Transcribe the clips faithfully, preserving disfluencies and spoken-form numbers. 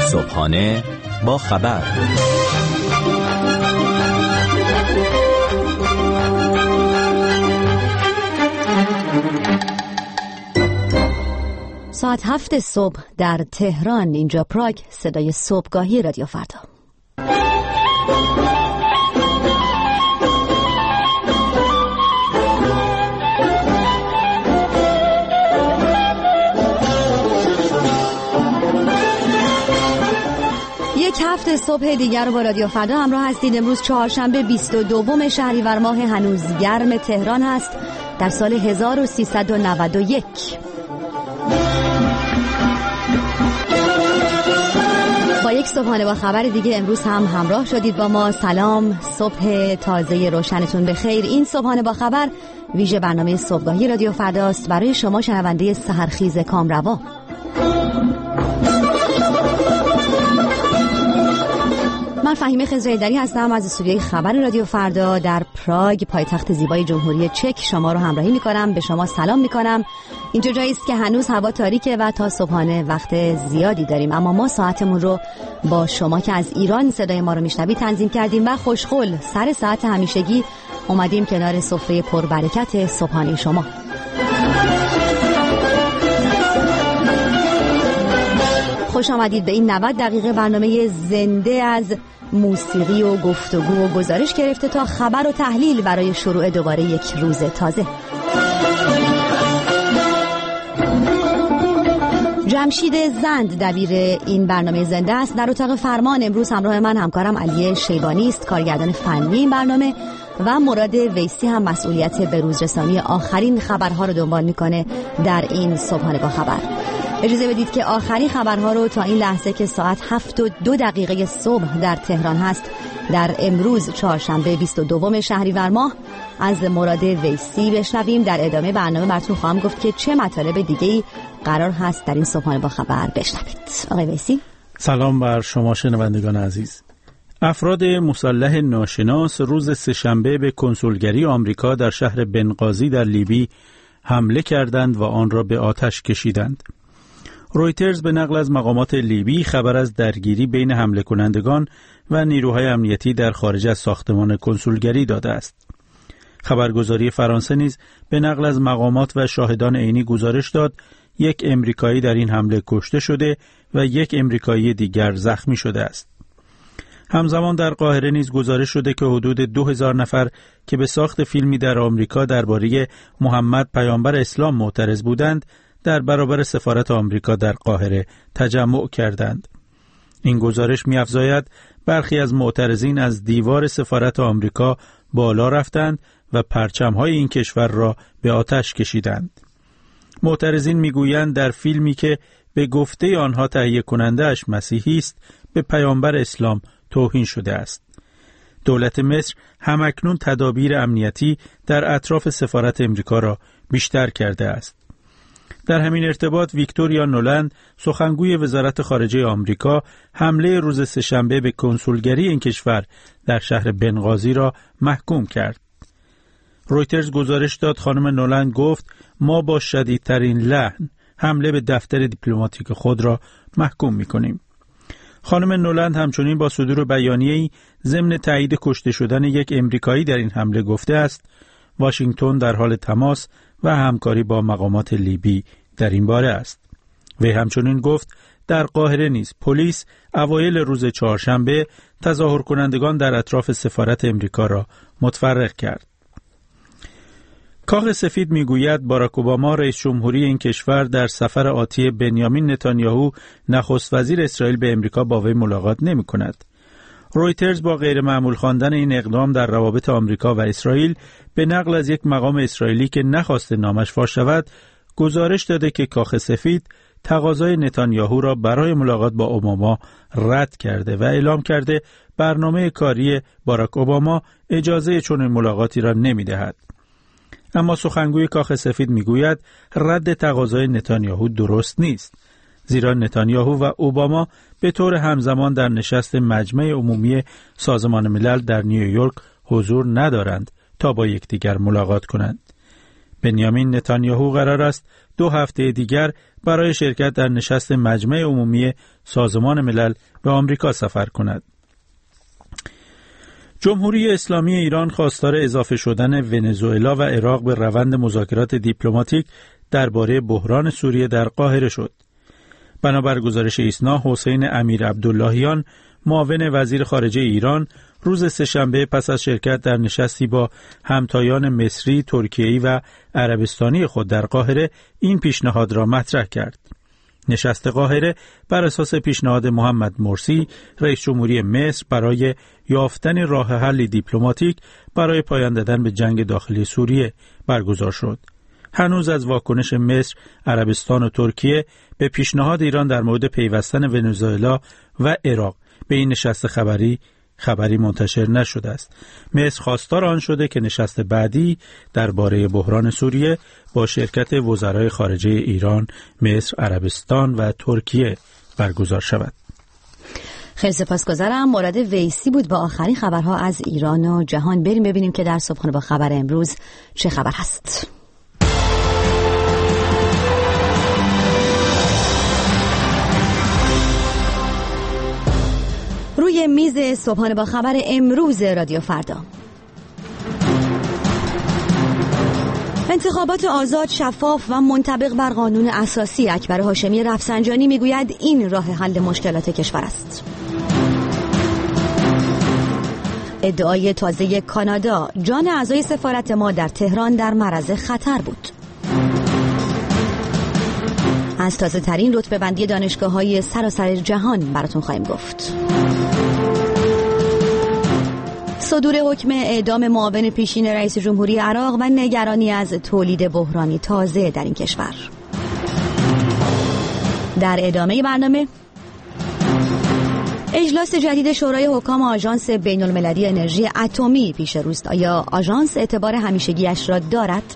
صبحانه با خبر. ساعت هفت صبح در تهران، اینجا پراگ، صدای صبحگاهی رادیو فردا. یک هفته صبح دیگر رو با رادیو فردا همراه هستید. امروز چهارشنبه بیست و دوم شهریور ماه، هنوز گرم تهران هست در سال هزار و سیصد و نود و یک. با یک صبحانه با خبر دیگه امروز هم همراه شدید با ما. سلام، صبح تازه روشنتون بخیر. این صبحانه با خبر ویژه برنامه صبحگاهی رادیو فرداست برای شما شنونده سحرخیز کامروا. من فهیمه خضرایی‌دری هستم از استودیوی خبر رادیو فردا در پراگ، پایتخت زیبای جمهوری چک. شما رو همراهی می‌کنم، به شما سلام می‌کنم. اینجا جایی است که هنوز هوا تاریکه و تا صبحانه وقت زیادی داریم، اما ما ساعتمون رو با شما که از ایران صدای ما رو میشنوید تنظیم کردیم و خوشخل سر ساعت همیشگی اومدیم کنار سفره پربرکت صبحانه شما. خوش آمدید به این نود دقیقه برنامه زنده از موسیقی و گفتگو و گزارش گرفته تا خبر و تحلیل برای شروع دوباره یک روز تازه. جمشید زند دبیر این برنامه زنده است. در اتاق فرمان امروز همراه من همکارم علی شیبانی است، کارگردان فنی این برنامه، و مراد ویسی هم مسئولیت بروزرسانی آخرین خبرها رو دنبال میکنه در این صبحانه با خبر. اجازه بدید که آخرین خبرها رو تا این لحظه که ساعت هفت و دو دقیقه صبح در تهران هست در امروز چهارشنبه بیست و دوم شهریور ماه از مراد ویسی بشنویم. در ادامه برنامه براتون خواهم گفت که چه مطالب دیگه‌ای قرار هست در این صبحانه با خبر بشنوید. آقای ویسی. سلام بر شما شنوندگان عزیز. افراد مسلح ناشناس روز سه‌شنبه به کنسولگری آمریکا در شهر بنغازی در لیبی حمله کردند و آن را به آتش کشیدند. رویترز به نقل از مقامات لیبی خبر از درگیری بین حمله کنندگان و نیروهای امنیتی در خارج از ساختمان کنسولگری داده است. خبرگزاری فرانسه نیز به نقل از مقامات و شاهدان عینی گزارش داد یک امریکایی در این حمله کشته شده و یک امریکایی دیگر زخمی شده است. همزمان در قاهره نیز گزارش شده که حدود دو هزار نفر که به ساخت فیلمی در آمریکا درباره محمد پیامبر اسلام معترض بودند در برابر سفارت آمریکا در قاهره تجمع کردند. این گزارش می‌افزاید برخی از معترضین از دیوار سفارت آمریکا بالا رفتند و پرچم‌های این کشور را به آتش کشیدند. معترضین می‌گویند در فیلمی که به گفته آنها تهیه کننده‌اش مسیحی است به پیامبر اسلام توهین شده است. دولت مصر همکنون تدابیر امنیتی در اطراف سفارت آمریکا را بیشتر کرده است. در همین ارتباط ویکتوریا نولند، سخنگوی وزارت خارجه آمریکا، حمله روز سه‌شنبه به کنسولگری این کشور در شهر بنغازی را محکوم کرد. رویترز گزارش داد خانم نولند گفت ما با شدیدترین لحن حمله به دفتر دیپلماتیک خود را محکوم می‌کنیم. خانم نولند همچنین با صدور بیانیه‌ای ضمن تایید کشته شدن یک امریکایی در این حمله گفته است واشنگتن در حال تماس و همکاری با مقامات لیبی در این باره است. وی همچنین گفت در قاهره نیز پلیس اوایل روز چهارشنبه تظاهر کنندگان در اطراف سفارت آمریکا را متفرق کرد. کاخ سفید میگوید باراک اوباما رئیس جمهوری این کشور در سفر آتی بنیامین نتانیاهو نخست وزیر اسرائیل به امریکا با وی ملاقات نمی کند. رویترز با غیر معمول خواندن این اقدام در روابط آمریکا و اسرائیل به نقل از یک مقام اسرائیلی که نخواست نامش فاش شود گزارش داده که کاخ سفید تقاضای نتانیاهو را برای ملاقات با اوباما رد کرده و اعلام کرده برنامه کاری باراک اوباما اجازه چنین ملاقاتی را نمی‌دهد. اما سخنگوی کاخ سفید میگوید رد تقاضای نتانیاهو درست نیست، زیرا نتانیاهو و اوباما به طور همزمان در نشست مجمع عمومی سازمان ملل در نیویورک حضور ندارند تا با یکدیگر ملاقات کنند. بنیامین نتانیاهو قرار است دو هفته دیگر برای شرکت در نشست مجمع عمومی سازمان ملل به آمریکا سفر کند. جمهوری اسلامی ایران خواستار اضافه شدن ونزوئلا و عراق به روند مذاکرات دیپلماتیک درباره بحران سوریه در قاهره شد. بنابر گزارش ایسنا، حسین امیر عبداللهیان، معاون وزیر خارجه ایران، روز سه‌شنبه پس از شرکت در نشستی با همتایان مصری، ترکیه‌ای و عربستانی خود در قاهره این پیشنهاد را مطرح کرد. نشست قاهره بر اساس پیشنهاد محمد مرسی، رئیس جمهوری مصر، برای یافتن راه حل دیپلماتیک برای پایان دادن به جنگ داخلی سوریه برگزار شد. هنوز از واکنش مصر، عربستان و ترکیه به پیشنهاد ایران در مورد پیوستن ونزوئلا و عراق به این نشست خبری خبری منتشر نشده است. مصر خواستار آن شده که نشست بعدی درباره بحران سوریه با شرکت وزرای خارجه ایران، مصر، عربستان و ترکیه برگزار شود. خیلی سپاسگزارم. مراد ویسی بود با آخرین خبرها از ایران و جهان. بریم ببینیم که در صبحانه با خبر امروز چه خبر هست. روی میز صبحانه با خبر امروز رادیو فردا: انتخابات آزاد، شفاف و منطبق بر قانون اساسی. اکبر هاشمی رفسنجانی میگوید این راه حل مشکلات کشور است. ادعای تازه کانادا: جان اعضای سفارت ما در تهران در معرض خطر بود. از تازه ترین رتبه بندی دانشگاه های سراسر جهان براتون خواهیم گفت. صدور حکم اعدام معاون پیشین رئیس جمهوری عراق و نگرانی از تولید بحرانی تازه در این کشور. در ادامه برنامه، اجلاس جدید شورای حکام آژانس بین المللی انرژی اتمی پیش روست. آیا آژانس اعتبار همیشگیش را دارد؟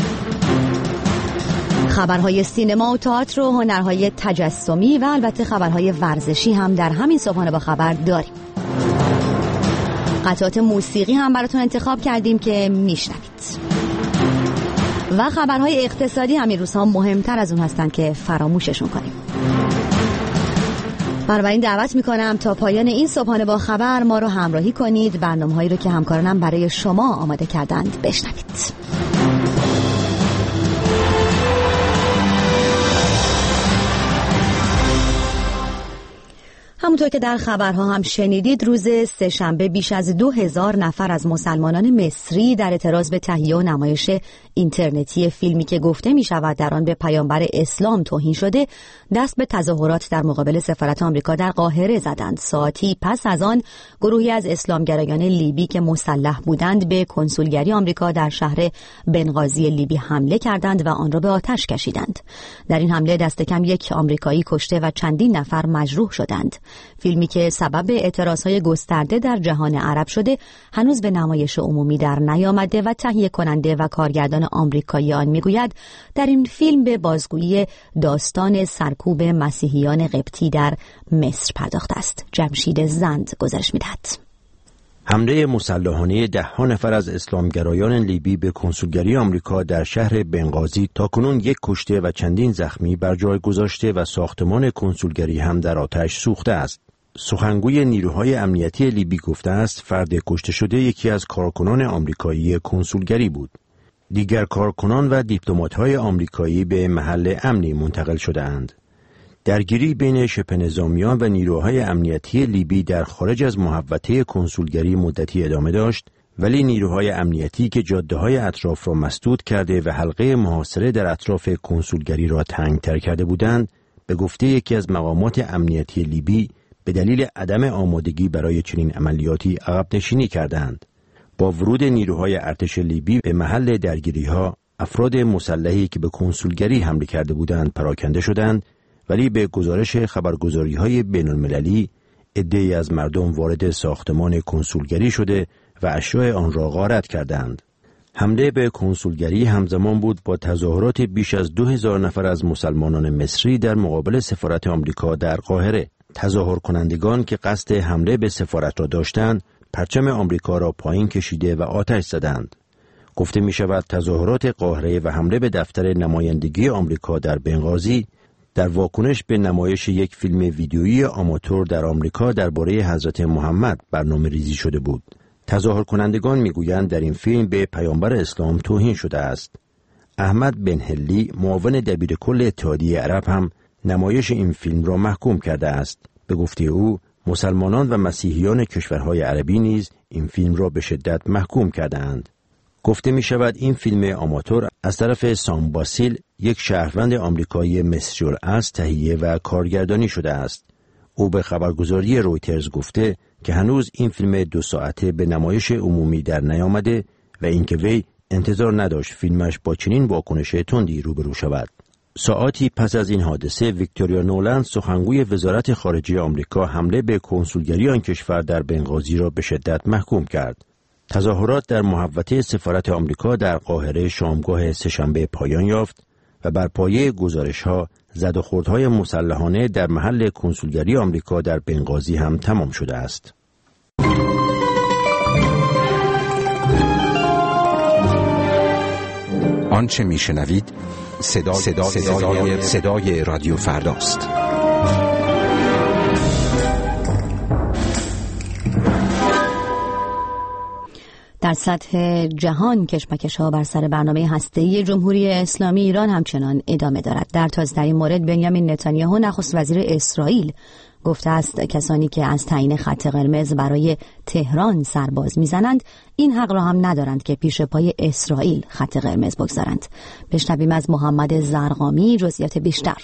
خبرهای سینما و تئاتر و هنرهای تجسمی و البته خبرهای ورزشی هم در همین صبحانه با خبر داریم. قطعات موسیقی هم براتون انتخاب کردیم که میشنوید. و خبرهای اقتصادی هم این روزها مهمتر از اون هستن که فراموششون کنیم. بنابراین دعوت میکنم تا پایان این صبحانه با خبر ما رو همراهی کنید. برنامه‌هایی رو که همکارانم برای شما آماده کردند بشنوید. همونطور که در خبرها هم شنیدید، روز سه‌شنبه بیش از دو هزار نفر از مسلمانان مصری در اعتراض به تهیه و نمایش اینترنتی فیلمی که گفته می شود در آن به پیامبر اسلام توهین شده، دست به تظاهرات در مقابل سفارت آمریکا در قاهره زدند. ساعتی پس از آن گروهی از اسلامگرایان لیبی که مسلح بودند به کنسولگری آمریکا در شهر بنغازی لیبی حمله کردند و آن را به آتش کشیدند. در این حمله دست کم یک آمریکایی کشته و چندین نفر مجروح شدند. فیلمی که سبب اعتراضهای گسترده در جهان عرب شده هنوز به نمایش عمومی در نیامده و تهیه کننده و کارگردان آمریکایی آن میگوید در این فیلم به بازگویی داستان سرکوب مسیحیان قبطی در مصر پرداخته است. جمشید زند گزارش میدهد. حمله مسلحانه ده ها نفر از اسلامگرایان لیبی به کنسولگری آمریکا در شهر بنغازی تاکنون یک کشته و چندین زخمی بر جای گذاشته و ساختمان کنسولگری هم در آتش سوخته است. سخنگوی نیروهای امنیتی لیبی گفته است فرد کشته شده یکی از کارکنان آمریکایی کنسولگری بود. دیگر کارکنان و دیپلمات‌های آمریکایی به محل امنی منتقل شده اند. درگیری بین شبه نظامیان و نیروهای امنیتی لیبی در خارج از محوطه کنسولگری مدتی ادامه داشت، ولی نیروهای امنیتی که جاده‌های اطراف را مسدود کرده و حلقه محاصره در اطراف کنسولگری را تنگ‌تر کرده بودند، به گفته یکی از مقامات امنیتی لیبی به دلیل عدم آمادگی برای چنین عملیاتی عقب نشینی کردند. با ورود نیروهای ارتش لیبی به محل درگیری‌ها، افراد مسلحی که به کنسولگری حمله کرده بودند پراکنده شدند، ولی به گزارش خبرگزاری‌های بین‌المللی عده‌ای از مردم وارد ساختمان کنسولگری شده و اشیاء آن را غارت کردند. حمله به کنسولگری همزمان بود با تظاهرات بیش از دو هزار نفر از مسلمانان مصری در مقابل سفارت آمریکا در قاهره. تظاهر کنندگان که قصد حمله به سفارت را داشتند، پرچم آمریکا را پایین کشیده و آتش زدند. گفته می شود تظاهرات قاهره و حمله به دفتر نمایندگی آمریکا در بنغازی در واکنش به نمایش یک فیلم ویدیویی آماتور در آمریکا درباره حضرت محمد برنامه ریزی شده بود. تظاهر کنندگان می گویند در این فیلم به پیامبر اسلام توهین شده است. احمد بن هلی، معاون دبیر کل اتحادیه عرب، هم نمایش این فیلم را محکوم کرده است. به گفته او، مسلمانان و مسیحیان کشورهای عربی نیز این فیلم را به شدت محکوم کردند. گفته می شود این فیلم آماتور از طرف سام باسیل، یک شهروند آمریکایی مصری الاصل، تهیه و کارگردانی شده است. او به خبرگزاری رویترز گفته که هنوز این فیلم دو ساعته به نمایش عمومی در نیامده و اینکه وی انتظار نداشت فیلمش با چنین واکنش تندی روبرو شود. ساعاتی پس از این حادثه، ویکتوریا نولند، سخنگوی وزارت خارجه آمریکا، حمله به کنسولگری آن کشور در بنغازی را به شدت محکوم کرد. تظاهرات در محوطه سفارت آمریکا در قاهره شامگاه سه‌شنبه پایان یافت و بر پایه گزارش‌ها زد و خوردهای مسلحانه در محل کنسولگری آمریکا در بنغازی هم تمام شده است. آنچه میشنوید صدا صدا صدای, صدای رادیو فرداست. در سطح جهان کشمکش‌ها بر سر برنامه هسته‌ای جمهوری اسلامی ایران همچنان ادامه دارد. در تازه‌ترین مورد بنیامین نتانیاهو نخست وزیر اسرائیل گفته است کسانی که از تعیین خط قرمز برای تهران سرباز میزنند این حق را هم ندارند که پیش پای اسرائیل خط قرمز بگذارند. بشنویم از محمد زرقامی جزئیات بیشتر.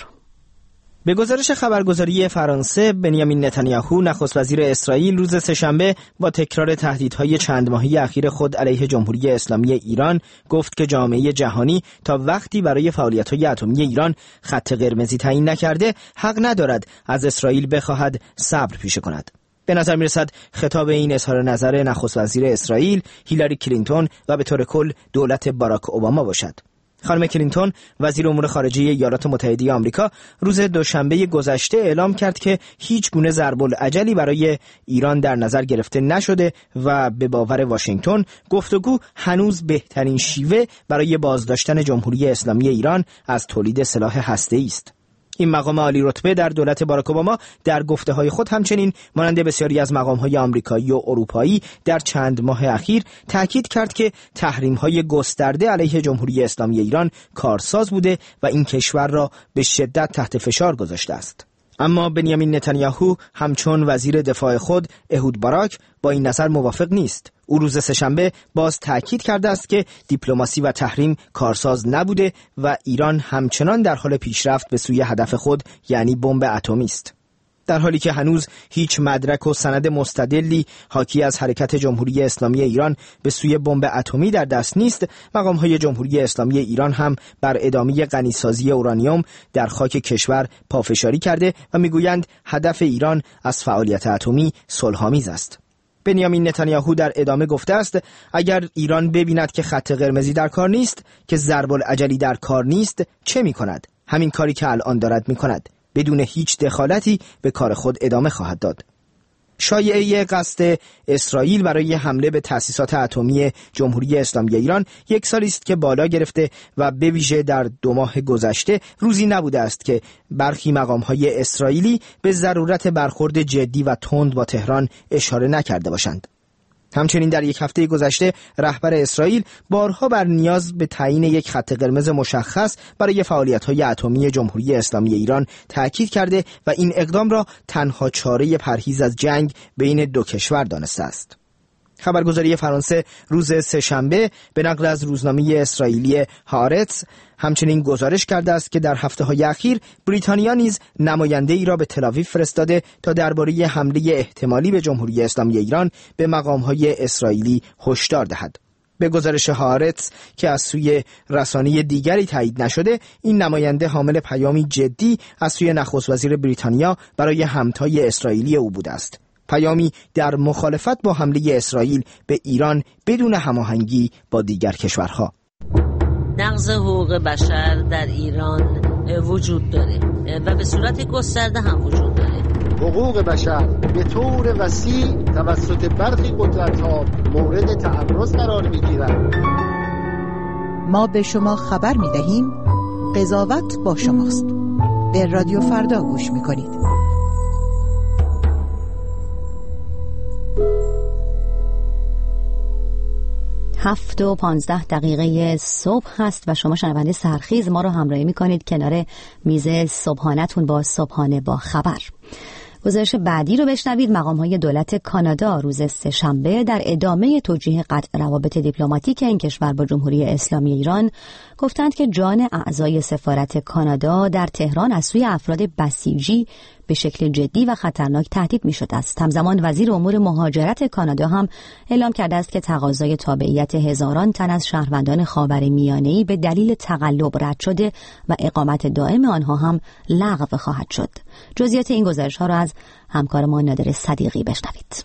به گزارش خبرگزاری فرانسه، بنیامین نتانیاهو نخست وزیر اسرائیل روز سه‌شنبه با تکرار تهدیدهای چند ماهه اخیر خود علیه جمهوری اسلامی ایران گفت که جامعه جهانی تا وقتی برای فعالیت‌های اتمی ایران خط قرمزی تعیین نکرده حق ندارد از اسرائیل بخواهد صبر پیشه کند. به نظر می‌رسد خطاب این اظهار نظر نخست وزیر اسرائیل هیلاری کلینتون و به طور کل دولت باراک اوباما باشد. خانم کلینتون وزیر امور خارجه ایالات متحده آمریکا روز دوشنبه گذشته اعلام کرد که هیچ گونه ضرب الاجلی برای ایران در نظر گرفته نشده و به باور واشنگتن گفتگو هنوز بهترین شیوه برای بازداشتن جمهوری اسلامی ایران از تولید سلاح هسته‌ای است. این مقام عالی رتبه در دولت باراک اوباما در گفته‌های خود همچنین مانند بسیاری از مقام‌های آمریکایی و اروپایی در چند ماه اخیر تاکید کرد که تحریم‌های گسترده علیه جمهوری اسلامی ایران کارساز بوده و این کشور را به شدت تحت فشار گذاشته است. اما بنیامین نتانیاهو همچون وزیر دفاع خود اهود باراک با این نظر موافق نیست. او روز سه‌شنبه باز تاکید کرده است که دیپلماسی و تحریم کارساز نبوده و ایران همچنان در حال پیشرفت به سوی هدف خود یعنی بمب اتمی است. در حالی که هنوز هیچ مدرک و سند مستدلی حاکی از حرکت جمهوری اسلامی ایران به سوی بمب اتمی در دست نیست، مقام‌های جمهوری اسلامی ایران هم بر ادامه غنیسازی اورانیوم در خاک کشور پافشاری کرده و میگویند هدف ایران از فعالیت اتمی صلح‌آمیز است. بنیامین نتانیاهو در ادامه گفته است اگر ایران ببیند که خط قرمزی در کار نیست، که ضرب الاجلی در کار نیست، چه می‌کند؟ همین کاری که الان دارد می‌کند. بدون هیچ دخالتی به کار خود ادامه خواهد داد. شایعه قصد اسرائیل برای حمله به تأسیسات اتمی جمهوری اسلامی ایران یک سالی است که بالا گرفته و به ویژه در دو ماه گذشته روزی نبوده است که برخی مقام‌های اسرائیلی به ضرورت برخورد جدی و تند با تهران اشاره نکرده باشند. همچنین در یک هفته گذشته رهبر اسرائیل بارها بر نیاز به تعیین یک خط قرمز مشخص برای فعالیت‌های اتمی جمهوری اسلامی ایران تاکید کرده و این اقدام را تنها چاره پرهیز از جنگ بین دو کشور دانسته است. خبرگزاری فرانسه روز سه‌شنبه به نقل از روزنامه اسرائیلی هارتز همچنین گزارش کرده است که در هفته‌های اخیر بریتانیا نیز نماینده‌ای را به تل‌آویو فرستاده تا درباره حمله احتمالی به جمهوری اسلامی ایران به مقام‌های اسرائیلی هشدار دهد. به گزارش هارتز که از سوی رسانه دیگری تایید نشده، این نماینده حامل پیامی جدی از سوی نخست وزیر بریتانیا برای همتای اسرائیلی او بوده است. پیامی در مخالفت با حمله اسرائیل به ایران بدون هماهنگی با دیگر کشورها. نقض حقوق بشر در ایران وجود داره و به صورت گسترده هم وجود داره. حقوق بشر به طور وسیع توسط برخی قدرت‌ها مورد تعرض قرار می‌گیرند. ما به شما خبر می دهیم قضاوت با شماست. به رادیو فردا گوش می کنید. هفت و پانزده دقیقه صبح هست و شما شنونده سرخیز ما رو همراهی می کنید کنار میز صبحانتون با صبحانه با خبر. گزارش بعدی رو بشنوید. مقام‌های دولت کانادا روز سه‌شنبه در ادامه توجیه قطع روابط دیپلماتیک این کشور با جمهوری اسلامی ایران گفتند که جان اعضای سفارت کانادا در تهران از سوی افراد بسیجی به شکل جدی و خطرناک تهدید می‌شده است. همزمان وزیر امور مهاجرت کانادا هم اعلام کرده است که تقاضای تابعیت هزاران تن از شهروندان خاورمیانه‌ای به دلیل تقلب رد شده و اقامت دائم آنها هم لغو خواهد شد. جزئیات این گزارش‌ها را از همکارمان نادر صدیقی بشنوید.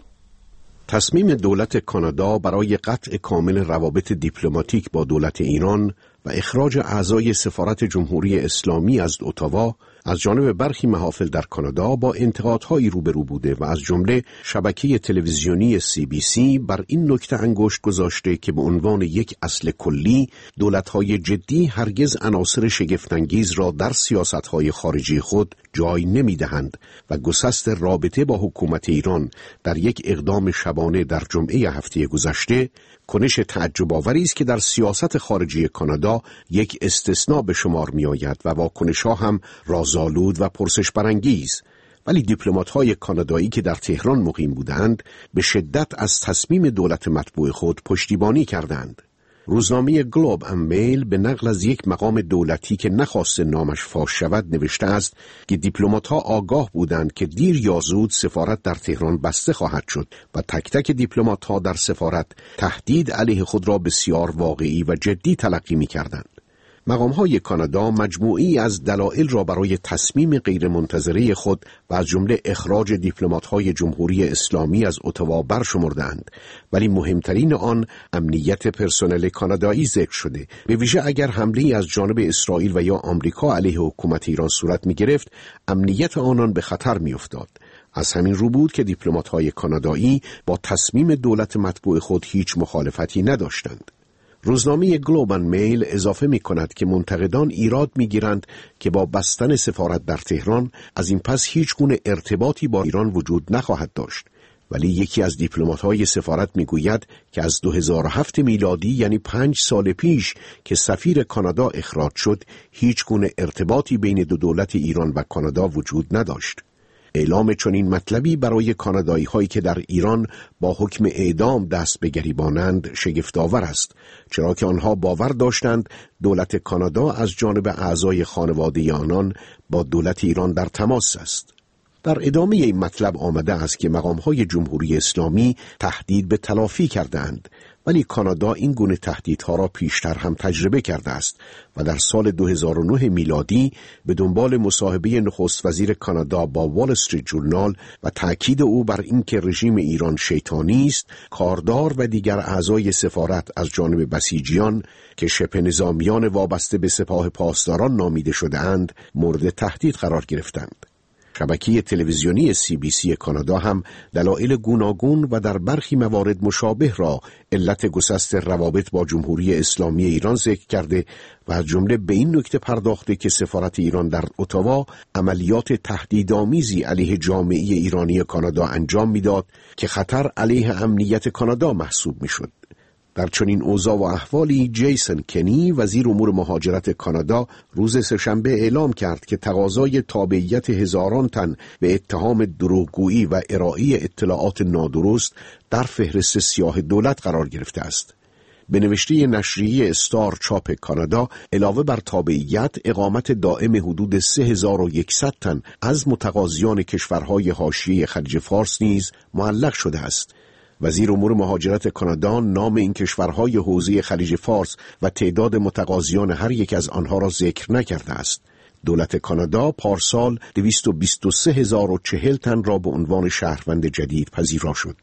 تصمیم دولت کانادا برای قطع کامل روابط دیپلماتیک با دولت ایران و اخراج اعضای سفارت جمهوری اسلامی از اتاوا از جانب برخی محافل در کانادا با انتقادهایی روبرو بوده و از جمله شبکه تلویزیونی سی بی سی بر این نکته انگشت گذاشته که به عنوان یک اصل کلی دولت‌های جدی هرگز عناصر شگفت‌انگیز را در سیاست‌های خارجی خود جای نمی‌دهند و گسست رابطه با حکومت ایران در یک اقدام شبانه در جمعه هفته گذشته کنش تعجب آوری است که در سیاست خارجی کانادا یک استثناء به شمار می‌آید و واکنش‌ها هم رازآلود و پرسش برانگیز. ولی دیپلمات‌های کانادایی که در تهران مقیم بودند به شدت از تصمیم دولت مطبوع خود پشتیبانی کردند. روزنامه گلوب اند میل به نقل از یک مقام دولتی که نخواسته نامش فاش شود نوشته است که دیپلمات‌ها آگاه بودند که دیر یا زود سفارت در تهران بسته خواهد شد و تک تک دیپلمات‌ها در سفارت تهدید علیه خود را بسیار واقعی و جدی تلقی می‌کردند. مقام‌های کانادا مجموعی از دلایل را برای تصمیم غیرمنتظره خود و از جمله اخراج دیپلمات‌های جمهوری اسلامی از اتاوا برشمردند، ولی مهمترین آن امنیت پرسنل کانادایی ذکر شده. به ویژه اگر حمله‌ای از جانب اسرائیل و یا آمریکا علیه حکومت ایران صورت می‌گرفت، امنیت آنان به خطر می‌افتاد. از همین رو بود که دیپلمات‌های کانادایی با تصمیم دولت مطبوع خود هیچ مخالفتی نداشتند. روزنامه گلوب اند میل اضافه می کند که منتقدان ایراد می گیرند که با بستن سفارت در تهران از این پس هیچ گونه ارتباطی با ایران وجود نخواهد داشت، ولی یکی از دیپلمات‌های سفارت می گوید که از دو هزار و هفت میلادی یعنی پنج سال پیش که سفیر کانادا اخراج شد هیچ گونه ارتباطی بین دو دولت ایران و کانادا وجود نداشت. اعلام چنین مطلبی برای کانادایی هایی که در ایران با حکم اعدام دست به گریبانند شگفت‌آور است، چرا که آنها باور داشتند دولت کانادا از جانب اعضای خانواده آنان با دولت ایران در تماس است. در ادامه این مطلب آمده است که مقام‌های جمهوری اسلامی تهدید به تلافی کردند، ولی کانادا این گونه تهدیدها را پیشتر هم تجربه کرده است و در سال دو هزار و نه میلادی به دنبال مصاحبه نخست وزیر کانادا با وال استریت ژورنال و تأکید او بر اینکه رژیم ایران شیطانی است، کاردار و دیگر اعضای سفارت از جانب بسیجیان که شبه نظامیان وابسته به سپاه پاسداران نامیده شده‌اند مورد تهدید قرار گرفتند. شبکه تلویزیونی سی بی سی کانادا هم دلایل گوناگون و در برخی موارد مشابه را علت گسست روابط با جمهوری اسلامی ایران ذکر کرده و از جمله به این نکته پرداخته که سفارت ایران در اتاوا عملیات تهدیدآمیزی علیه جامعه ایرانی کانادا انجام میداد که خطر علیه امنیت کانادا محسوب میشد. در چنین اوضاع و احوالی جیسن کنی وزیر امور مهاجرت کانادا روز سه‌شنبه اعلام کرد که تقاضای تابعیت هزاران تن به اتهام دروغگویی و ارائه اطلاعات نادرست در فهرست سیاه دولت قرار گرفته است. به نوشته نشریه استار چاپ کانادا علاوه بر تابعیت، اقامت دائم حدود سه هزار و صد تن از متقاضیان کشورهای حاشیه خلیج فارس نیز معلق شده است. وزیر امور مهاجرت کانادا نام این کشورهای حوزه خلیج فارس و تعداد متقاضیان هر یک از آنها را ذکر نکرده است. دولت کانادا پارسال دویست و بیست و سه هزار و چهل تن را به عنوان شهروند جدید پذیرا شد.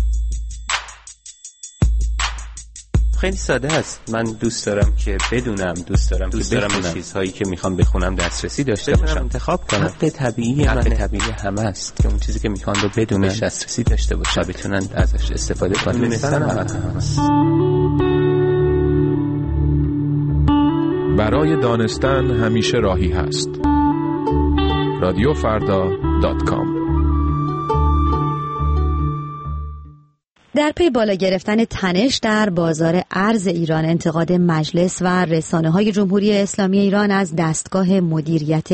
خیلی ساده است. من دوست دارم که بدونم، دوست دارم دوست که دارم چیزهایی که میخوام بخونم دسترسی داشته باشم، انتخاب کنم. حق طبیعی حق طبیعی همه است که اون چیزی که میخوان رو بدونن دسترسی داشته باشن، بتونن ازش استفاده کنن. دونستن هم هست. برای دانستن همیشه راهی هست. رادیو فردا دات کام. در پی بالا گرفتن تنش در بازار ارز ایران، انتقاد مجلس و رسانه‌های جمهوری اسلامی ایران از دستگاه مدیریت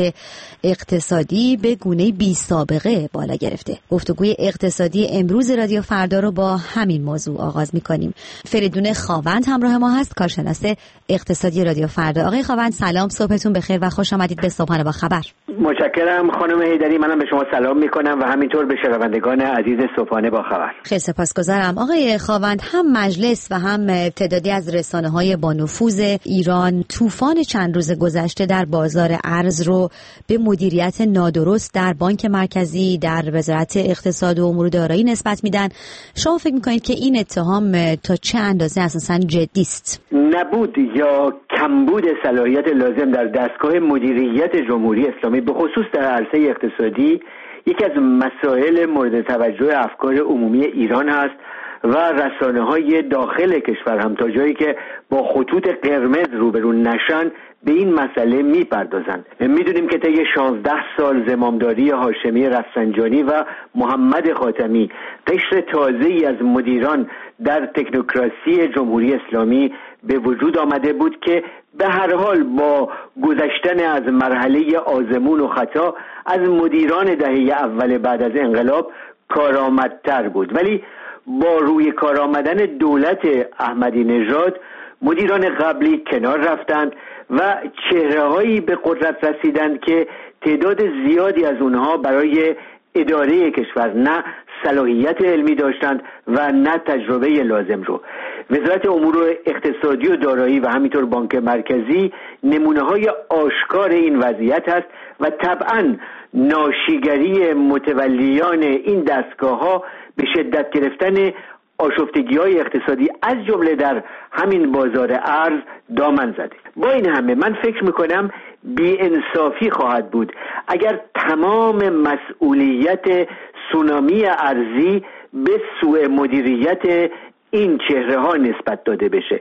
اقتصادی به گونه‌ای بی سابقه بالا گرفته. گفتگوی اقتصادی امروز رادیو فردا رو با همین موضوع آغاز می‌کنیم. فریدون خاوند همراه ما هست، کارشناس اقتصادی رادیو فردا. آقای خاوند سلام، صبحتون بخیر و خوش آمدید به صبحانه با خبر. متشکرم خانم حیدری، منم به شما سلام می‌کنم و همینطور به شنوندگان عزیز صبحانه با خبر. خیلی سپاسگزارم. آقای خاوند، هم مجلس و هم تعدادی از رسانه‌های با نفوذ ایران طوفان چند روز گذشته در بازار ارز رو به مدیریت نادرست در بانک مرکزی، در وزارت اقتصاد و امور دارایی نسبت میدن. شما فکر میکنید که این اتهام تا چه اندازه اساساً جدی است؟ نبود یا کمبود صلاحیت لازم در دستگاه مدیریت جمهوری اسلامی به خصوص در عرصه اقتصادی یکی از مسائل مورد توجه افکار عمومی ایران است و رسانه‌های داخل کشور هم تا جایی که با خطوط قرمز روبرو نشن به این مسئله میپردازند. میدونیم که طی شانزده سال زمامداری هاشمی رفسنجانی و محمد خاتمی قشر تازه‌ای از مدیران در تکنوکراسی جمهوری اسلامی به وجود آمده بود که به هر حال با گذشتن از مرحله آزمون و خطا از مدیران دهه اول بعد از انقلاب کارآمدتر بود، ولی با روی کار آمدن دولت احمدی نژاد مدیران قبلی کنار رفتند و چهره‌هایی به قدرت رسیدند که تعداد زیادی از اونها برای اداره کشور نه صلاحیت علمی داشتند و نه تجربه لازم رو. وزارت امور اقتصادی و دارایی و همینطور بانک مرکزی نمونه‌های آشکار این وضعیت است و طبعاً ناشیگری متولیان این دستگاه‌ها به شدت گرفتن آشفتگی‌های اقتصادی از جمله در همین بازار ارز دامن زده. با این همه من فکر میکنم بی انصافی خواهد بود اگر تمام مسئولیت سونامی ارزی به سوء مدیریت این چهره ها نسبت داده بشه.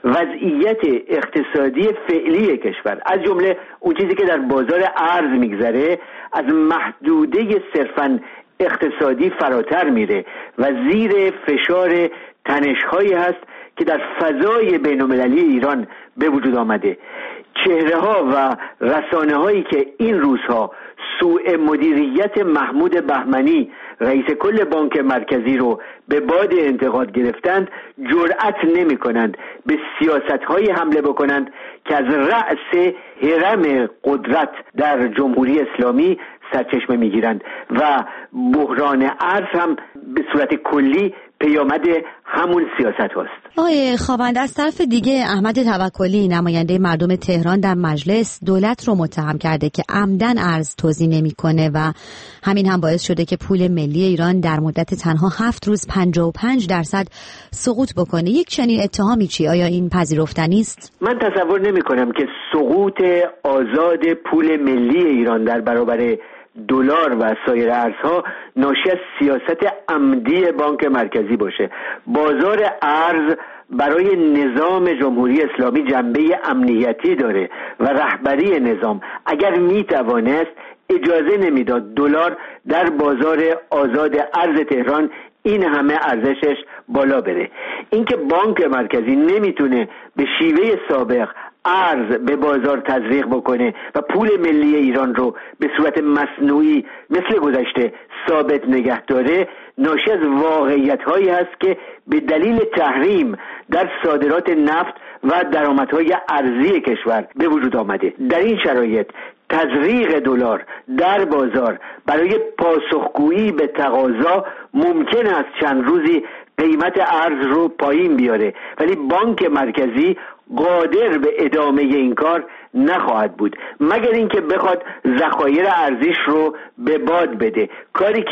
وضعیت اقتصادی فعلی کشور از جمله اون چیزی که در بازار ارز میگذره از محدوده صرفاً اقتصادی فراتر میره و زیر فشار تنش‌هایی هست که در فضای بین‌المللی ایران به وجود آمده. چهره‌ها و رسانه‌هایی که این روزها سوء مدیریت محمود بهمنی رئیس کل بانک مرکزی رو به باد انتقاد گرفتند جرأت نمی کنند به سیاست‌های حمله بکنند که از رأس هرم قدرت در جمهوری اسلامی سرچشمه میگیرند و بحران ارز هم به صورت کلی پیامد همون سیاست هاست. آقای خاوند، از طرف دیگه احمد توکلی نماینده مردم تهران در مجلس دولت رو متهم کرده که عمدن ارز توزیع نمیکنه و همین هم باعث شده که پول ملی ایران در مدت تنها هفت روز پنجاه و پنج درصد سقوط بکنه. یک چنین اتهامی چی؟ آیا این پذیرفتنی است؟ من تصور نمی کنم که سقوط آزاد پول ملی ایران در برابر دلار و سایر ارزها ناشی از سیاست عمدی بانک مرکزی باشه. بازار ارز برای نظام جمهوری اسلامی جنبه امنیتی داره و رهبری نظام اگر میتوانست اجازه نمیداد دلار در بازار آزاد ارز تهران این همه ارزشش بالا بره. اینکه بانک مرکزی نمیتونه به شیوه سابق ارز به بازار تزریق بکنه و پول ملی ایران رو به صورت مصنوعی مثل گذشته ثابت نگه داره ناشی از واقعیت‌هایی هست که به دلیل تحریم در صادرات نفت و درآمدهای ارزی کشور به وجود آمده. در این شرایط تزریق دلار در بازار برای پاسخگویی به تقاضا ممکن است چند روزی قیمت ارز رو پایین بیاره، ولی بانک مرکزی قادر به ادامه این کار نخواهد بود مگر اینکه بخواد ذخایر ارزیش رو به باد بده، کاری که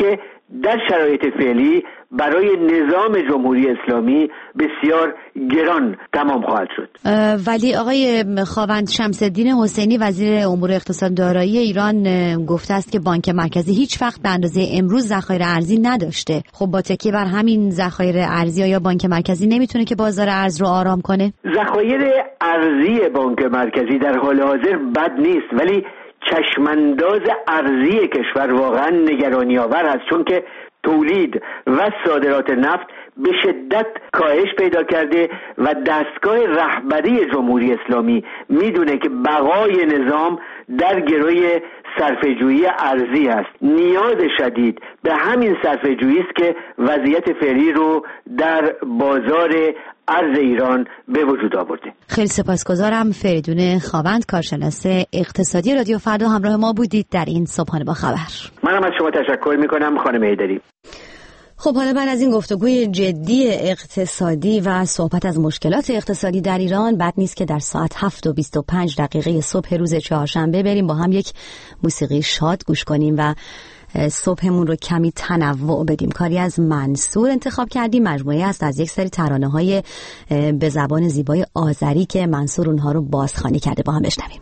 در شرایط فعلی برای نظام جمهوری اسلامی بسیار گران تمام خواهد شد. ولی آقای خاوند، شمس‌الدین حسینی وزیر امور اقتصاد دارایی ایران گفته است که بانک مرکزی هیچ وقت به اندازه امروز ذخایر ارزی نداشته. خب با تکیه بر همین ذخایر ارزی آیا بانک مرکزی نمیتونه که بازار ارز رو آرام کنه؟ ذخایر ارزی بانک مرکزی در حال حاضر بد نیست، ولی چشمانداز ارزی کشور واقعا نگرانی آور است، چون که تولید و صادرات نفت به شدت کاهش پیدا کرده و دستگاه رهبری جمهوری اسلامی میدونه که بقای نظام در گروی صرفه‌جویی ارزی است. نیاز شدید به همین صرفه‌جویی است که وضعیت فعلی رو در بازار ارز ایران به وجود آورده. خیلی سپاسگزارم. فریدون خاوند، کارشناس اقتصادی رادیو فردا، همراه ما بودید در این صبحانه با خبر. منم از شما تشکر میکنم خانم حیدری. خب حالا بعد از این گفتگوی جدی اقتصادی و صحبت از مشکلات اقتصادی در ایران، بد نیست که در ساعت هفت و بیست و پنج دقیقه صبح روز چهارشنبه بریم با هم یک موسیقی شاد گوش کنیم و صبحمون رو کمی تنوع بدیم. کاری از منصور انتخاب کردیم، مجموعه است از یک سری ترانه‌های به زبان زیبای آذری که منصور اونها رو بازخوانی کرده. با هم بشنویم.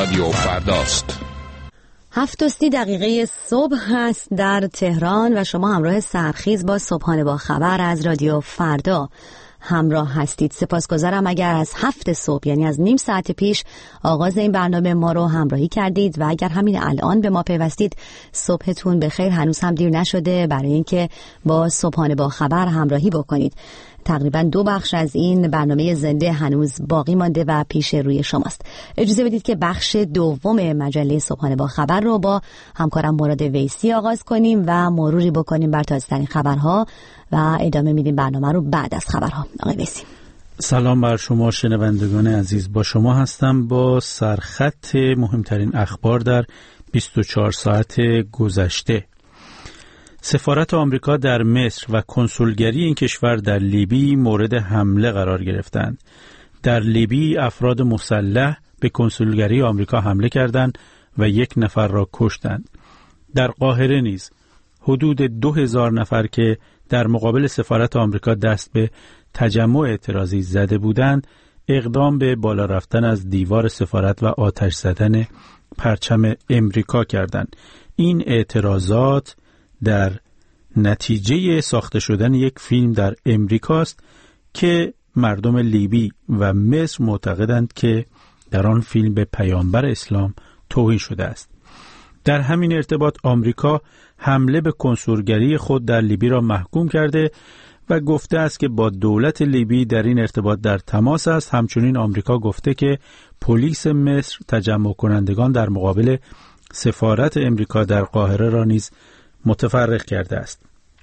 رادیو فرداست. هفت و سی دقیقه صبح هست در تهران و شما همراه سرخیز با صبحانه با خبر از رادیو فردا همراه هستید. سپاسگزارم اگر از هفت صبح یعنی از نیم ساعت پیش آغاز این برنامه ما رو همراهی کردید و اگر همین الان به ما پیوستید صبحتون بخیر. هنوز هم دیر نشده برای اینکه با صبحانه با خبر همراهی بکنید. تقریبا دو بخش از این برنامه زنده هنوز باقی مانده و پیش روی شماست. اجازه بدید که بخش دوم مجله صبحانه با خبر رو با همکارم مراد ویسی آغاز کنیم و مروری بکنیم بر تازه‌ترین خبرها و ادامه میدیم برنامه رو بعد از خبرها. آقای ویسی. سلام بر شما شنوندگان عزیز، با شما هستم با سرخط مهمترین اخبار در بیست و چهار ساعت گذشته. سفارت آمریکا در مصر و کنسولگری این کشور در لیبی مورد حمله قرار گرفتند. در لیبی افراد مسلح به کنسولگری آمریکا حمله کردند و یک نفر را کشتند. در قاهره نیز حدود دو هزار نفر که در مقابل سفارت آمریکا دست به تجمع اعتراضی زده بودند، اقدام به بالا رفتن از دیوار سفارت و آتش زدن پرچم امریکا کردند. این اعتراضات در نتیجه ساخته شدن یک فیلم در امریکاست که مردم لیبی و مصر معتقدند که در آن فیلم به پیامبر اسلام توهین شده است. در همین ارتباط آمریکا حمله به کنسولگری خود در لیبی را محکوم کرده و گفته است که با دولت لیبی در این ارتباط در تماس است. همچنین آمریکا گفته که پلیس مصر تجمع کنندگان در مقابل سفارت امریکا در قاهره را نیز متفرق کرده است.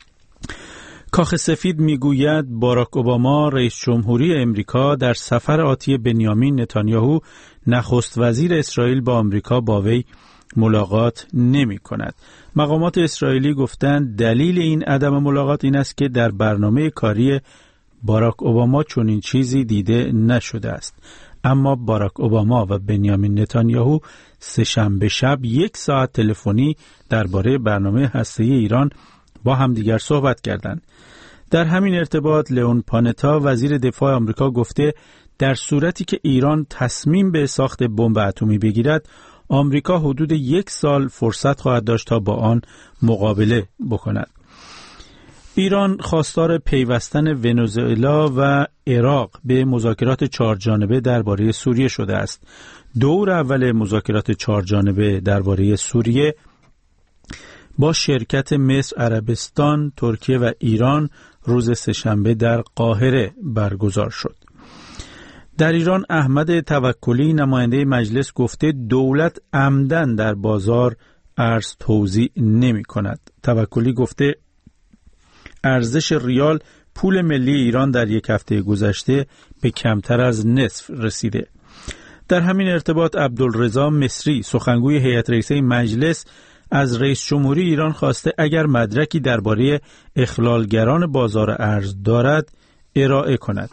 کاخ سفید میگوید باراک اوباما رئیس جمهوری امریکا در سفر آتی بنیامین نتانیاهو نخست وزیر اسرائیل با آمریکا با وی ملاقات نمی کند. مقامات اسرائیلی گفتند دلیل این عدم ملاقات این است که در برنامه کاری باراک اوباما چنین چیزی دیده نشده است. اما باراک اوباما و بنیامین نتانیاهو سه‌شنبه شب یک ساعت تلفنی درباره برنامه هسته‌ای ایران با همدیگر صحبت کردند. در همین ارتباط لئون پانتا وزیر دفاع آمریکا گفته در صورتی که ایران تصمیم به ساخت بمب اتمی بگیرد، آمریکا حدود یک سال فرصت خواهد داشت تا با آن مقابله بکند. ایران خواستار پیوستن ونزوئلا و عراق به مذاکرات چهارجانبه درباره سوریه شده است. دور اول مذاکرات چهارجانبه درباره سوریه با شرکت مصر، عربستان، ترکیه و ایران روز سه‌شنبه در قاهره برگزار شد. در ایران احمد توکلی نماینده مجلس گفته دولت عمدن در بازار ارز توزیع نمی کند. توکلی گفته ارزش ریال پول ملی ایران در یک هفته گذشته به کمتر از نصف رسیده. در همین ارتباط عبدالرضا مصری سخنگوی هیئت رئیسه مجلس از رئیس جمهوری ایران خواسته اگر مدرکی درباره اخلالگران بازار ارز دارد ارائه کند.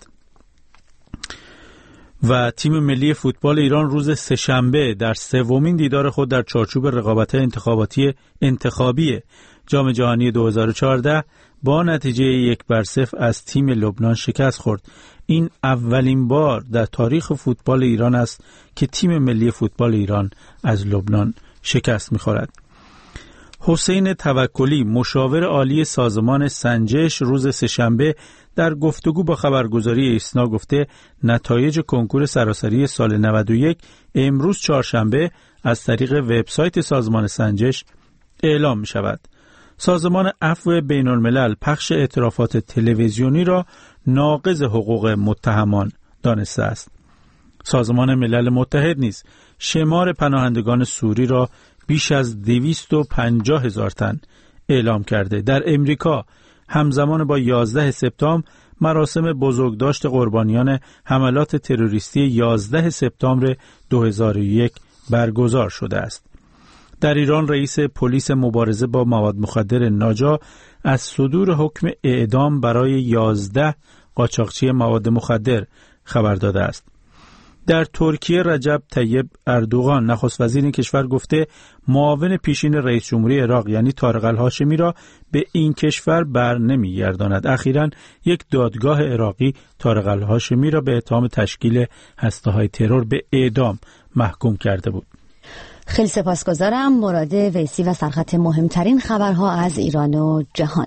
و تیم ملی فوتبال ایران روز سه‌شنبه در سومین دیدار خود در چارچوب رقابت‌های انتخاباتی انتخابی جام جهانی دو هزار و چهارده با نتیجه یک بر صفر از تیم لبنان شکست خورد. این اولین بار در تاریخ فوتبال ایران است که تیم ملی فوتبال ایران از لبنان شکست می‌خورد. حسین توکلی مشاور عالی سازمان سنجش روز سه‌شنبه در گفتگو با خبرگزاری ایسنا گفته نتایج کنکور سراسری سال نود و یک امروز چهارشنبه از طریق وبسایت سازمان سنجش اعلام می شود. سازمان عفو بین الملل پخش اعترافات تلویزیونی را ناقض حقوق متهمان دانسته است. سازمان ملل متحد نیز شمار پناهندگان سوری را بیش از دویست و پنجاه هزار تن اعلام کرده. در امریکا همزمان با یازده سپتامبر مراسم بزرگداشت قربانیان حملات تروریستی یازده سپتامبر دو هزار و یک برگزار شده است. در ایران رئیس پلیس مبارزه با مواد مخدر ناجا از صدور حکم اعدام برای یازده قاچاقچی مواد مخدر خبر داده است. در ترکیه رجب طیب اردوغان نخست وزیر این کشور گفته معاون پیشین رئیس جمهوری عراق یعنی طارق الهاشمی را به این کشور بر نمیگرداند. اخیراً یک دادگاه عراقی طارق الهاشمی را به اتهام تشکیل هسته‌های ترور به اعدام محکوم کرده بود. خیلی سپاسگزارم. مراد ویسی و سرخط مهمترین خبرها از ایران و جهان.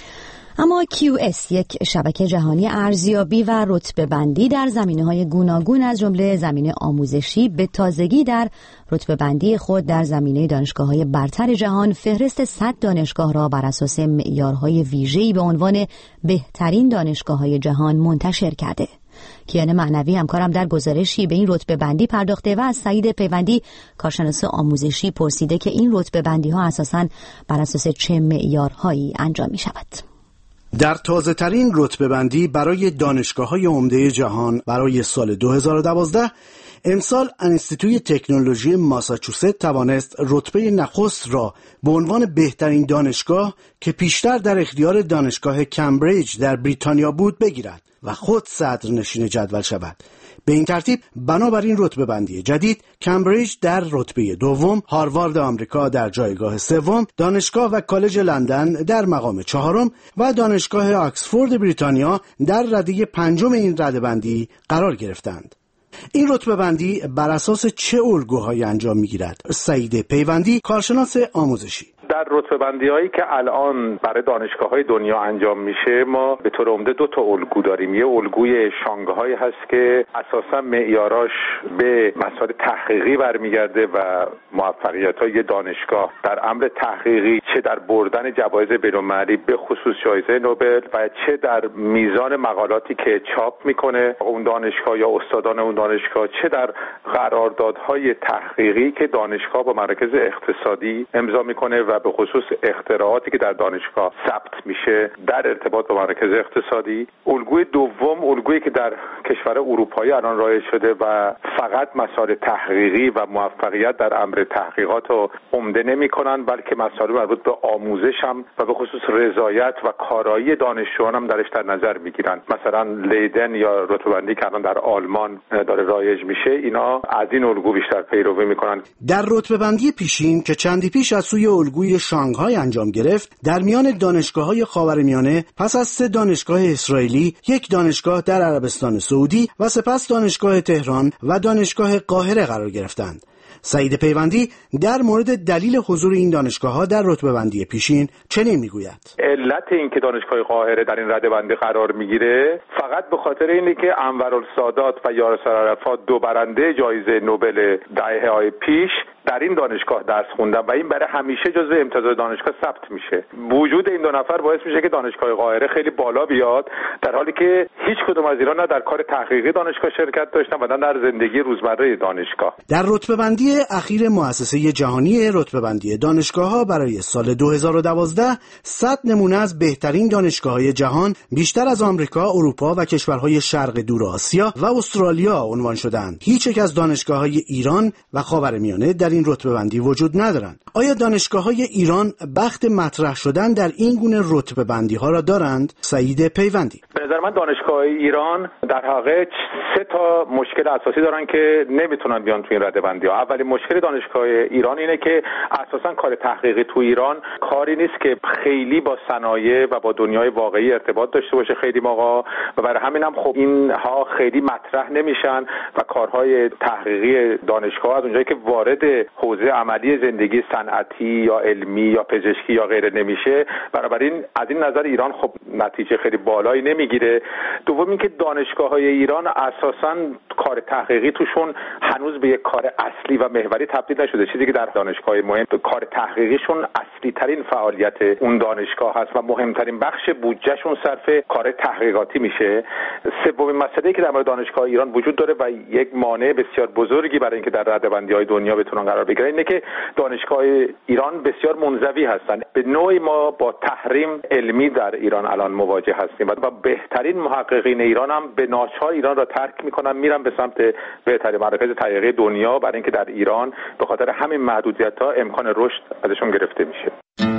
اما کیو اس یک شبکه جهانی ارزیابی و رتبه بندی در زمینه‌های گوناگون از جمله زمینه آموزشی به تازگی در رتبه بندی خود در زمینه دانشگاه‌های برتر جهان فهرست صد دانشگاه را بر اساس معیارهای ویژه‌ای به عنوان بهترین دانشگاه‌های جهان منتشر کرده. کیان معنوی همکارم در گزارشی به این رتبه بندی پرداخته و از سعید پیوندی کارشناس آموزشی پرسیده که این رتبه بندی‌ها اساساً بر اساس چه معیارهایی انجام می‌شود. در تازه ترین رتبه بندی برای دانشگاه‌های عمده جهان برای سال دو هزار و دوازده امسال انستیتوی تکنولوژی ماساچوست توانست رتبه نخست را به عنوان بهترین دانشگاه که پیشتر در اختیار دانشگاه کمبریج در بریتانیا بود بگیرد و خود صدرنشین جدول شود. به این ترتیب بنابراین رتبه بندی جدید کمبریج در رتبه دوم، هاروارد آمریکا در جایگاه سوم، دانشگاه و کالج لندن در مقام چهارم و دانشگاه آکسفورد بریتانیا در رده پنجم این رده بندی قرار گرفتند. این رتبه بندی بر اساس چه الگوهایی انجام می‌گیرد؟ سعید پیوندی کارشناس آموزشی: در رتبه بندی هایی که الان برای دانشگاه های دنیا انجام میشه ما به طور عمده دو تا الگو داریم. یه الگوی شانگهای هست که اساسا معیاراش به مسائل تحقیقی برمیگرده و موفقیت های دانشگاه در امر تحقیقی چه در بردن جوایز بین‌المللی به خصوص جایزه نوبل و چه در میزان مقالاتی که چاپ میکنه اون دانشگاه یا استادان اون دانشگاه، چه در قراردادهای تحقیقی که دانشگاه با مراکز اقتصادی امضا میکنه و به خصوص اختراعاتی که در دانشگاه ثبت میشه در ارتباط با مراکز اقتصادی. الگوی دوم الگویی که در کشور اروپایی الان رایج شده و فقط مسائل تحقیقی و موفقیت در امر تحقیقات رو عمده نمی‌کنن بلکه مسائل مربوط به آموزش هم و به خصوص رضایت و کارایی دانشجویان هم درش در نظر میگیرن. مثلا لیدن یا رتبه‌بندی که الان در آلمان داره رایج میشه، اینا از این الگو بیشتر پیروی میکنن. در رتبه‌بندی پیشین که چندی پیش از سوی الگوی شانگهای انجام گرفت، در میان دانشگاه‌های خاورمیانه پس از سه دانشگاه اسرائیلی، یک دانشگاه در عربستان سعودی و سپس دانشگاه تهران و دانشگاه قاهره قرار گرفتند. سعید پیوندی در مورد دلیل حضور این دانشگاه‌ها در رتبه‌بندی پیشین چنین میگوید: علت این که دانشگاه قاهره در این رده‌بندی قرار میگیره فقط به خاطر اینه که انورالسادات و یاسر عرفات دو برنده جایزه نوبل دهه‌های پیش در این دانشگاه درس خوندن و این برای همیشه جزو امتیازات دانشگاه ثبت میشه. وجود این دو نفر باعث میشه که دانشگاه قاهره خیلی بالا بیاد، در حالی که هیچ کدوم از اینا نه در کار تحقیقی دانشگاه شرکت داشتن و نه در زندگی روزمره دانشگاه. در رتبه‌بندی اخیر مؤسسه جهانی رتبه‌بندی دانشگاه‌ها برای سال دو هزار و دوازده، صد نمونه از بهترین دانشگاه‌های جهان بیشتر از آمریکا، اروپا و کشورهای شرق دور آسیا و استرالیا عنوان شدند. هیچ یک از دانشگاه‌های ایران و خاورمیانه در این رتبه‌بندی وجود ندارند. آیا دانشگاه‌های ایران بخت مطرح شدن در این گونه رتبه‌بندی‌ها را دارند؟ سعید پیوندی: به نظر من دانشگاه‌های ایران در واقع سه تا مشکل اساسی دارن که نمیتونن بیان تو این رده‌بندی‌ها. اولین مشکل دانشگاه ایران اینه که اساساً کار تحقیقی تو ایران کاری نیست که خیلی با صنایع و با دنیای واقعی ارتباط داشته باشه خیلی موقع، و برای همین هم خب اینها خیلی مطرح نمیشن و کارهای تحقیقی دانشگاه از اونجایی که وارد حوزه عملی زندگی صنعتی یا علمی یا پزشکی یا غیره نمیشه، بنابراین از این نظر ایران خب نتیجه خیلی بالایی نمیگیره. دوم اینکه دانشگاه‌های ایران اساساً کار تحقیقی توشون هنوز به یک کار اصلی و محوری تبدیل نشده، چیزی که در دانشگاه‌های مهم کار تحقیقیشون اصلی ترین فعالیت اون دانشگاه هست و مهمترین بخش بودجهشون صرف کار تحقیقاتی میشه. سومین مسئله‌ای که در مورد دانشگاه ایران وجود داره و یک مانع بسیار بزرگی برای اینکه در رده‌بندی‌های دنیا بتونن قرار بگیرن اینه که دانشگاه ایران بسیار منزوی هستن. به نوعی ما با تحریم علمی در ایران الان مواجه هستیم و بهترین محققین ایران هم به ناچار ایران را ترک میکنن، میرن به سمت بهترین مراکز تحقیقی دنیا برای اینکه در ایران به خاطر همین محدودیت‌ها امکان رشد ازشون گرفته میشه.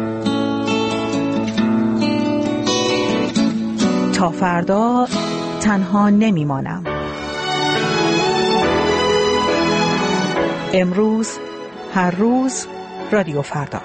تا فردا تنها نمیمانم. امروز، هر روز، رادیو فردا.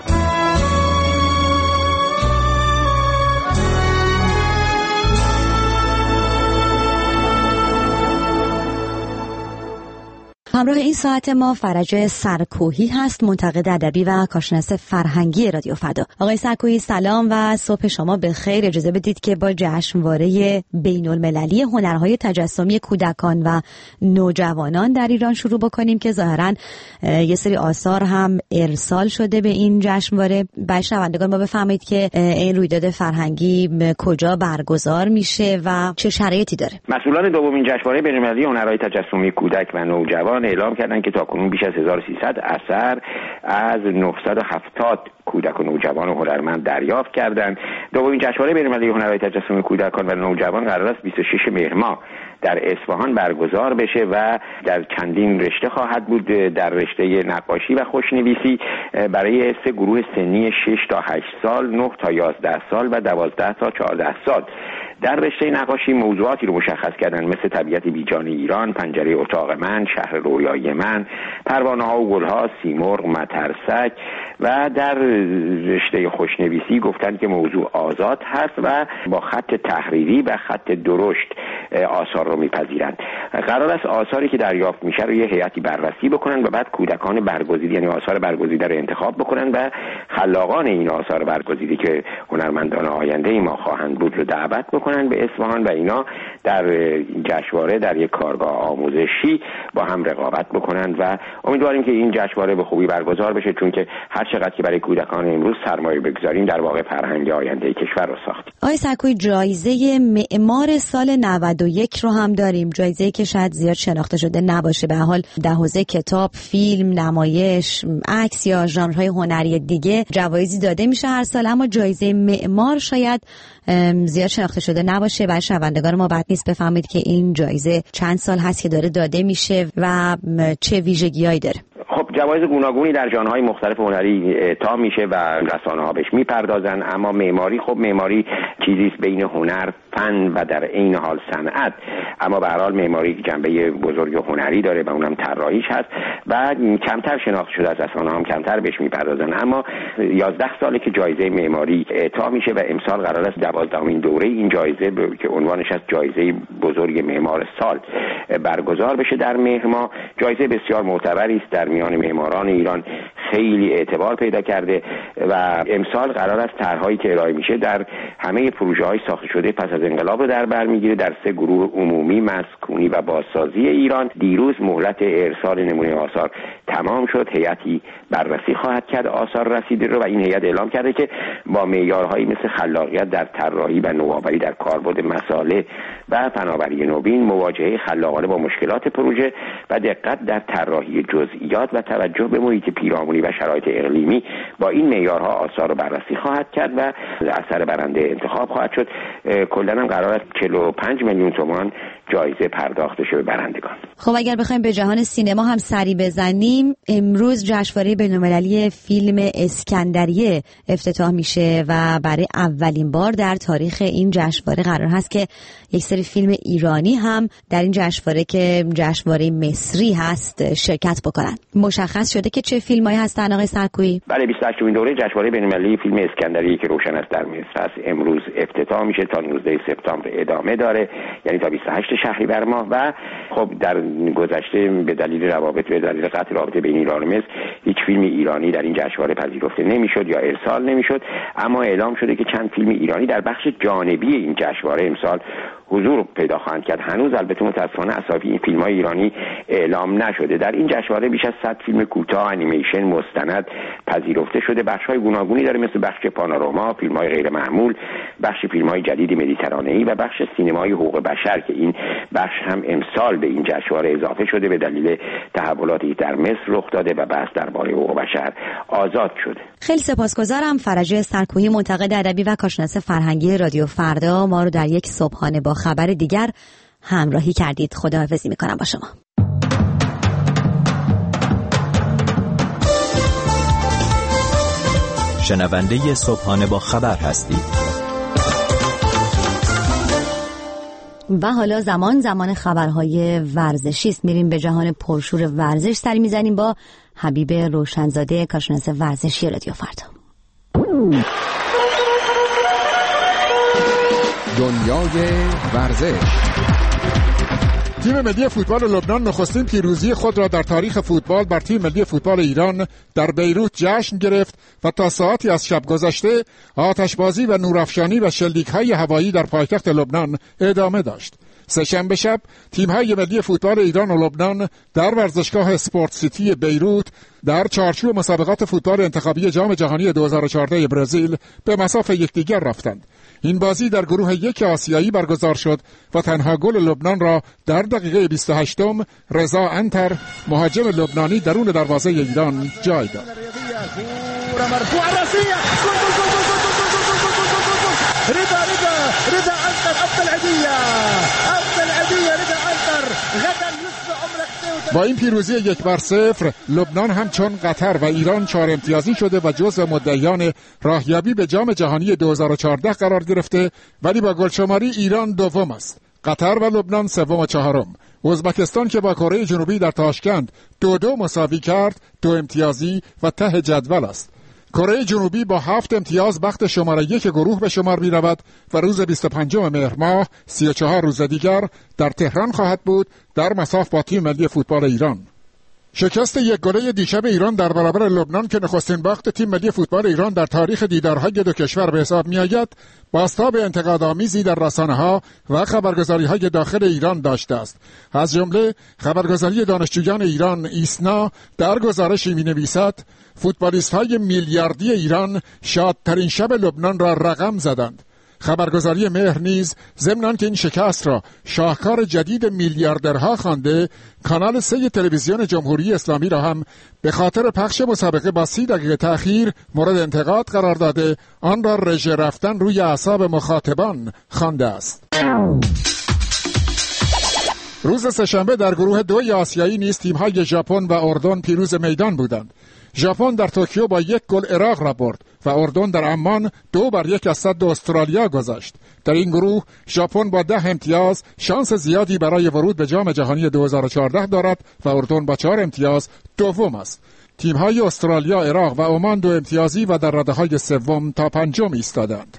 همراه این ساعت ما فرج سرکوهی هست، منتقد ادبی و کارشناس فرهنگی رادیو فردا. آقای سرکوهی سلام و صبح شما بخیر. اجازه بدید که با جشنواره بین‌المللی هنرهای تجسمی کودکان و نوجوانان در ایران شروع بکنیم که ظاهراً یه سری آثار هم ارسال شده به این جشنواره. برای شنوندگان ما بفرمایید که این رویداد فرهنگی کجا برگزار میشه و چه شرایطی داره. مسئولان دومین جشنواره بین‌المللی هنرهای تجسمی کودک و نوجوان اعلام کردند که تاکنون بیش از هزار و سیصد اثر از نهصد و هفتاد کودک و نوجوان و هنرمند دریافت کردند. دومین جشنواره بین‌المللی هنرهای تجسمی کودکان و نوجوان قرار است بیست و شش مهر ماه در اصفهان برگزار بشه و در چندین رشته خواهد بود. در رشته نقاشی و خوشنویسی برای سه گروه سنی شش تا هشت سال، نه تا یازده سال و دوازده تا چهارده سال. در رشته نقاشی موضوعاتی رو مشخص کردن مثل طبیعت بیجان ایران، پنجره اتاق من، شهر رویای من، پروانه ها و گل ها، سیمرغ، مترسک. و در رشته خوشنویسی گفتن که موضوع آزاد هست و با خط تحریری و خط درشت آثار رو میپذیرند. قرار است آثاری که دریافت میشه رو یه هیئتی بررسی بکنن و بعد کودکان برگزیده، یعنی آثار برگزیده رو انتخاب بکنن و خلاقان این آثار برگزیده که هنرمندان آینده ای ما خواهند بود رو دعوت بکنن به اصفهان و اینا در جشنواره در یک کارگاه آموزشی با هم رقابت بکنن و امیدواریم که این جشنواره به خوبی برگزار بشه، چون که هر چقدر که برای کودکان امروز سرمایه بگذاریم در واقع فرهنگ آینده کشور رو ساختیم. آقای سرکوهی جایزه معمار سال نود و یک رو هم داریم، جایزه‌ای که شاید زیاد شناخته شده نباشه، به حال در حوزه کتاب، فیلم، نمایش، عکس یا ژانرهای هنری دیگه جوایزی داده میشه هر سال، اما جایزه معمار شاید زیاد شناخته شده نباشه. برای شنوندگان ما بد نیست بفهمید که این جایزه چند سال هست که داره داده میشه و چه ویژگی‌هایی داره. خب جوایز گوناگونی در ژانرهای مختلف هنری اعطا میشه و رسانه‌ها بهش میپردازن، اما معماری خب معماری چیزی است بین هنر، فن و در عین حال صنعت، اما به هر حال معماری جنبه بزرگ هنری داره و اونم طراحیش هست و کمتر شناخته شده، از رسانه‌ها هم کمتر بهش میپردازن. اما یازده ساله که جایزه معماری اعطا میشه و امسال قرار است دوازدهمین دوره این جایزه که عنوانش است جایزه بزرگ معمار سال برگزار بشه در مهر ماه. جایزه بسیار معتبری است، در میان معماران ایران خیلی اعتبار پیدا کرده و امسال قرار است طرح‌هایی که ارائه میشه در همه پروژه‌های ساخته شده پس از انقلاب رو در بر میگیره در سه گروه عمومی، مسکونی و بازسازی ایران. دیروز مهلت ارسال نمونه آثار تمام شد، هیئتی بررسی خواهد کرد آثار رسیده رو و این هیئت اعلام کرده که با معیارهایی مثل خلاقیت در طراحی و نوآوری در کاربرد مساله و فناوری نوین، مواجهه خلاقانه با مشکلات پروژه و دقت در طراحی جزئیات و توجه به محیط پیرامونی و شرایط اقلیمی، با این معیارها آثار رو بررسی خواهد کرد و اثر برنده انتخاب خواهد شد. کلاً هم قرار است چهل و پنج میلیون تومان جایزه پرداخت شه به برندگان. خب اگر بخوایم به جهان سینما هم سری بزنیم، امروز جشنواره بین‌المللی فیلم اسکندریه افتتاح میشه و برای اولین بار در تاریخ این جشنواره قرار هست که یک سری فیلم ایرانی هم در این جشنواره که جشنواره مصری هست شرکت بکنن. مشخص شده که چه فیلمایی هستن آقای سرکوهی؟ بله، بیست و هشتمین دوره جشنواره بین‌المللی فیلم اسکندریه که روشن است در مصر است امروز افتتاح میشه، تا نوزدهم سپتامبر ادامه داره، یعنی تا بیست و هشتم شهریور ماه. و خب در گذشته به دلیل روابط به دلیل قطع رابطه بین ایران و مصر هیچ فیلم ایرانی در این جشنواره پذیرفته نمیشد یا ارسال نمیشد، اما اعلام شده که چند فیلم ایرانی در بخش جانبی این جشنواره امسال حضور پیدا خواهند کرد. هنوز البته متاسفانه اسامی این فیلم‌های ایرانی اعلام نشده. در این جشنواره بیش از صد فیلم کوتاه، انیمیشن، مستند پذیرفته شده. بخش‌های گوناگونی داره مثل بخش پانوراما، فیلم‌های غیر معمول، بخش فیلم‌های جدید مدیترانه‌ای و بخش سینمای حقوق بشر که این بخش هم امسال به این جشنواره اضافه شده به دلیل تحولاتی در مصر رخ داده و بحث درباره حقوق بشر آزاد شده. خیلی سپاسگزارم. فرج سرکوهی، منتقد ادبی و کارشناس فرهنگی رادیو فردا، ما رو در یک صبحانه با خبر دیگر همراهی کردید. خداحافظی میکنم با شما. شنونده صبحانه با خبر هستید. و حالا زمان زمان خبرهای ورزشی است. میریم به جهان پرشور ورزش سری میزنیم با حبیب روشنزاده، کارشناس ورزشی رادیو فردا. دنیای ورزش. تیم ملی فوتبال لبنان نخستین پیروزی خود را در تاریخ فوتبال بر تیم ملی فوتبال ایران در بیروت جشن گرفت و تا ساعتی از شب گذشته آتشبازی و نورافشانی و شلیک‌های هوایی در پایتخت لبنان ادامه داشت. سه‌شنبه شب تیم‌های ملی فوتبال ایران و لبنان در ورزشگاه اسپورت سیتی بیروت در چارچوب مسابقات فوتبال انتخابی جام جهانی دو هزار و چهارده برزیل به مصاف یکدیگر رفتند. این بازی در گروه یک آسیایی برگزار شد و تنها گل لبنان را در دقیقه بیست و هشتم رضا انتر مهاجم لبنانی درون دروازه ایران جای داد. با این پیروزی یک بر صفر لبنان همچون قطر و ایران چهار امتیازی شده و جزو مدعیان راهیابی به جام جهانی دو هزار و چهارده قرار گرفته، ولی با گلشماری ایران دوم است، قطر و لبنان سوم و چهارم. ازبکستان که با کره جنوبی در تاشکند دو دو مساوی کرد دو امتیازی و ته جدول است. کره جنوبی با هفت امتیاز بخت شماره یک گروه به شمار می رود و روز بیست و پنجم مهر ماه سی و چهار روز دیگر در تهران خواهد بود در مصاف با تیم ملی فوتبال ایران. شکست یک گله دیشب ایران در برابر لبنان که نخستین باخت تیم ملی فوتبال ایران در تاریخ دیدارهای دو کشور به حساب می آید، بازتاب انتقادآمیزی در رسانه‌ها و خبرگزاری‌های داخل ایران داشته است. از جمله خبرگزاری دانشجویان ایران ایسنا در گزارشی می‌نویسد فوتبالیست‌های میلیاردی ایران شادترین شب لبنان را رقم زدند. خبرگزاری مهر نیز ضمن آنکه این شکست را شاهکار جدید میلیاردرها خوانده، کانال سه تلویزیون جمهوری اسلامی را هم به خاطر پخش مسابقه با سی دقیقه تأخیر مورد انتقاد قرار داده، آن را رژه رفتن روی اعصاب مخاطبان خوانده است. روز سه‌شنبه در گروه دو آسیایی نیز تیم‌های ژاپن و اردن پیروز میدان بودند. ژاپن در توکیو با یک گل عراق را برد و اردن در عمان دو بر یک از صد استرالیا گذاشت. در این گروه ژاپن با ده امتیاز شانس زیادی برای ورود به جام جهانی دو هزار و چهارده دارد و اردن با چهار امتیاز دوم است. تیم‌های استرالیا، عراق و عمان دو امتیازی و در رده‌های سوم تا پنجم ایستادند.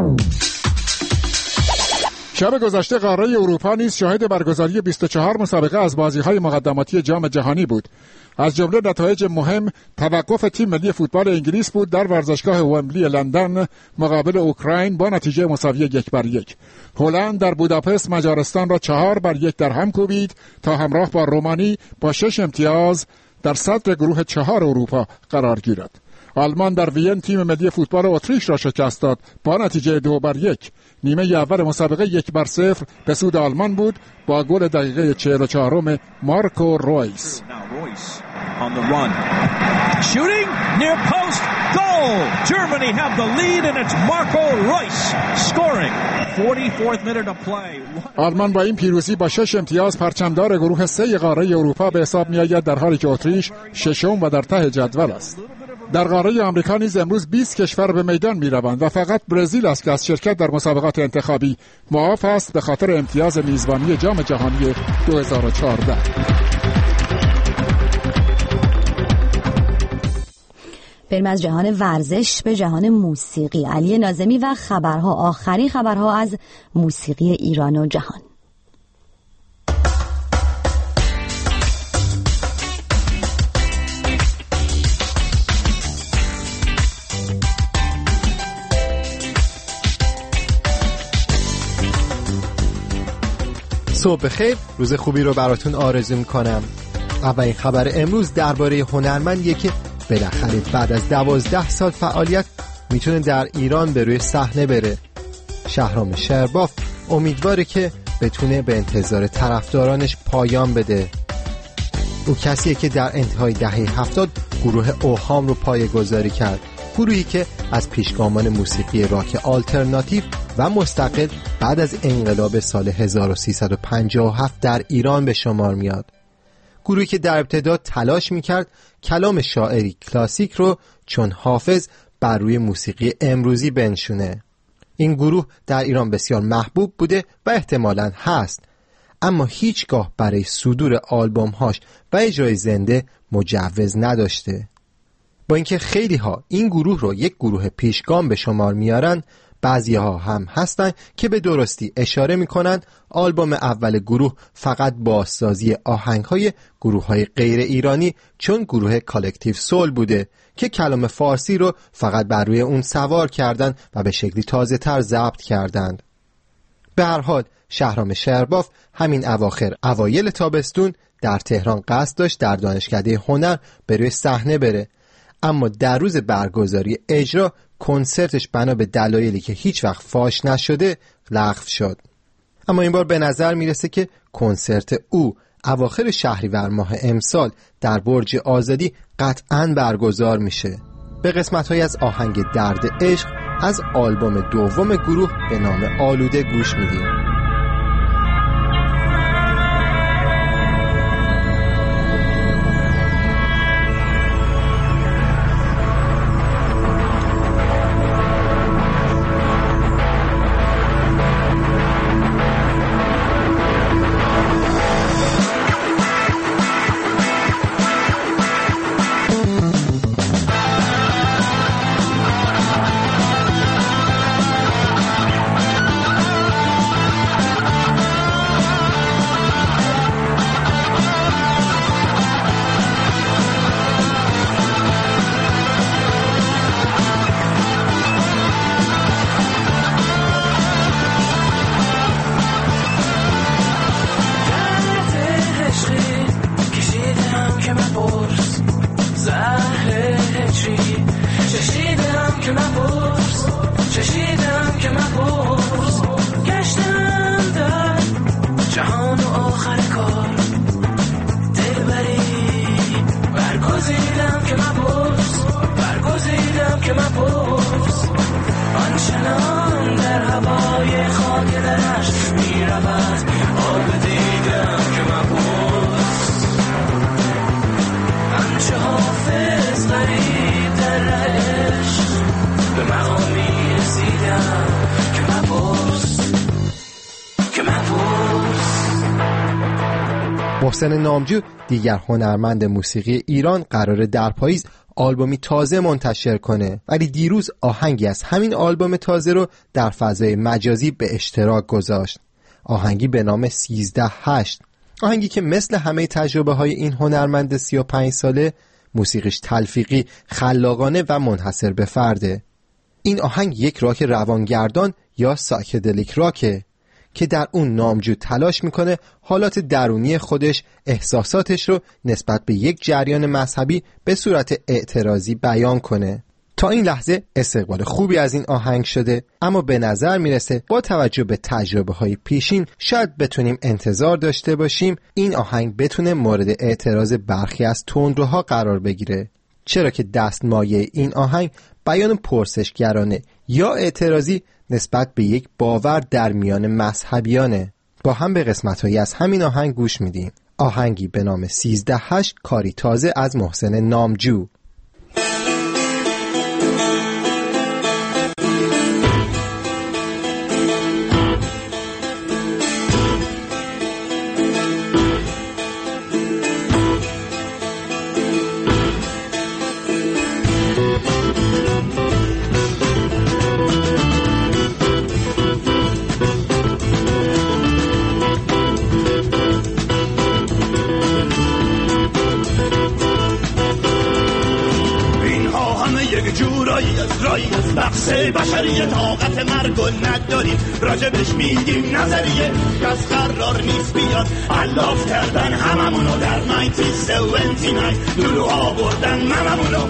شب گذشته قاره اروپا نیز شاهد برگزاری بیست و چهار مسابقه از بازی‌های مقدماتی جام جهانی بود. از جمله نتایج مهم توقف تیم ملی فوتبال انگلیس بود در ورزشگاه ومبلی لندن مقابل اوکراین با نتیجه مساوی یک بر یک. هلند در بوداپست مجارستان را چهار بر یک در هم کوبید تا همراه با رومانی با شش امتیاز در صدر گروه چهار اروپا قرار گیرد. آلمان در وین تیم ملی فوتبال اتریش را شکست داد با نتیجه دو بر یک. نیمه اول مسابقه یک بر صفر به سود آلمان بود با گل دقیقه چهل و چهارم مارکو رویس. On the run. Shooting near post. Goal. Germany have the lead and it's Marco Reus scoring. forty-fourth minute of play. آلمان با این پیروزی با شش امتیاز پرچمدار گروه سه قاره اروپا به حساب می آید، در حالی که اتریش ششم و در ته جدول است. در قاره آمریکا نیز امروز بیست کشور به میدان می روند و فقط برزیل است که از شرکت در مسابقات انتخابی معاف است به خاطر امتیاز میزبانی جام جهانی دو هزار و چهارده. بریم از جهان ورزش به جهان موسیقی. علی ناظمی و خبرها، آخرین خبرها از موسیقی ایران و جهان. صبح بخیر، روز خوبی رو براتون آرزو میکنم. اولین خبر امروز درباره هنرمندیه که بالاخره بعد از دوازده سال فعالیت میتونه در ایران به روی صحنه بره. شهرام شرباف امیدواره که بتونه به انتظار طرفدارانش پایان بده. او کسیه که در انتهای دهه هفتاد گروه اوهام رو پایه‌گذاری کرد، گروهی که از پیشگامان موسیقی راک آلترناتیو و مستقل بعد از انقلاب سال هزار و سیصد و پنجاه و هفت در ایران به شمار میاد. گروهی که در ابتدا تلاش میکرد کلام شاعری کلاسیک رو چون حافظ بر روی موسیقی امروزی بنشونه. این گروه در ایران بسیار محبوب بوده و احتمالاً هست، اما هیچگاه برای صدور آلبوم‌هاش و اجرای زنده مجوز نداشته. با اینکه خیلی ها این گروه رو یک گروه پیشگام به شمار میارن، بعضی‌ها هم هستن که به درستی اشاره می‌کنند آلبوم اول گروه فقط بازسازی آهنگ‌های گروه‌های غیر ایرانی چون گروه کالکتیو سول بوده که کلام فارسی رو فقط بر روی اون سوار کردند و به شکلی تازه‌تر ضبط کردند. به هر حال شهرام شعرباف همین اواخر اوایل تابستون در تهران قصد داشت در دانشکده هنر به روی صحنه بره، اما در روز برگزاری اجرا کنسرتش بنا به دلایلی که هیچ وقت فاش نشده لغو شد. اما این بار به نظر میرسه که کنسرت او اواخر شهریور ماه امسال در برج آزادی قطعاً برگزار میشه. به قسمت‌هایی از آهنگ درد عشق از آلبوم دوم گروه به نام آلوده گوش میدیم. محسن نامجو دیگر هنرمند موسیقی ایران قراره در پاییز آلبومی تازه منتشر کنه، ولی دیروز آهنگی از همین آلبوم تازه رو در فضای مجازی به اشتراک گذاشت. آهنگی به نام سیزده هشت، آهنگی که مثل همه تجربه های این هنرمند سی و پنج ساله موسیقیش تلفیقی، خلاقانه و منحصر به فرده. این آهنگ یک راک روانگردان یا سایکدلیک راکه که در اون نامجو تلاش میکنه حالات درونی خودش، احساساتش رو نسبت به یک جریان مذهبی به صورت اعتراضی بیان کنه. تا این لحظه استقبال خوبی از این آهنگ شده، اما به نظر میرسه با توجه به تجربه های پیشین شاید بتونیم انتظار داشته باشیم این آهنگ بتونه مورد اعتراض برخی از تندروها قرار بگیره، چرا که دستمایه این آهنگ بیان پرسشگرانه یا اعتراضی نسبت به یک باور در میان مذهبیانه. با هم به قسمت‌هایی از همین آهنگ گوش میدیم. آهنگی به نام سیزده هشت، کاری تازه از محسن نامجو. نفس بشری طاقت مرگ و نداریم، راجبش میگیم نظریه کس قرار نیست بیاد علاف کردن هممونو در نایزده هفت نه لولو ها بردن مممونو.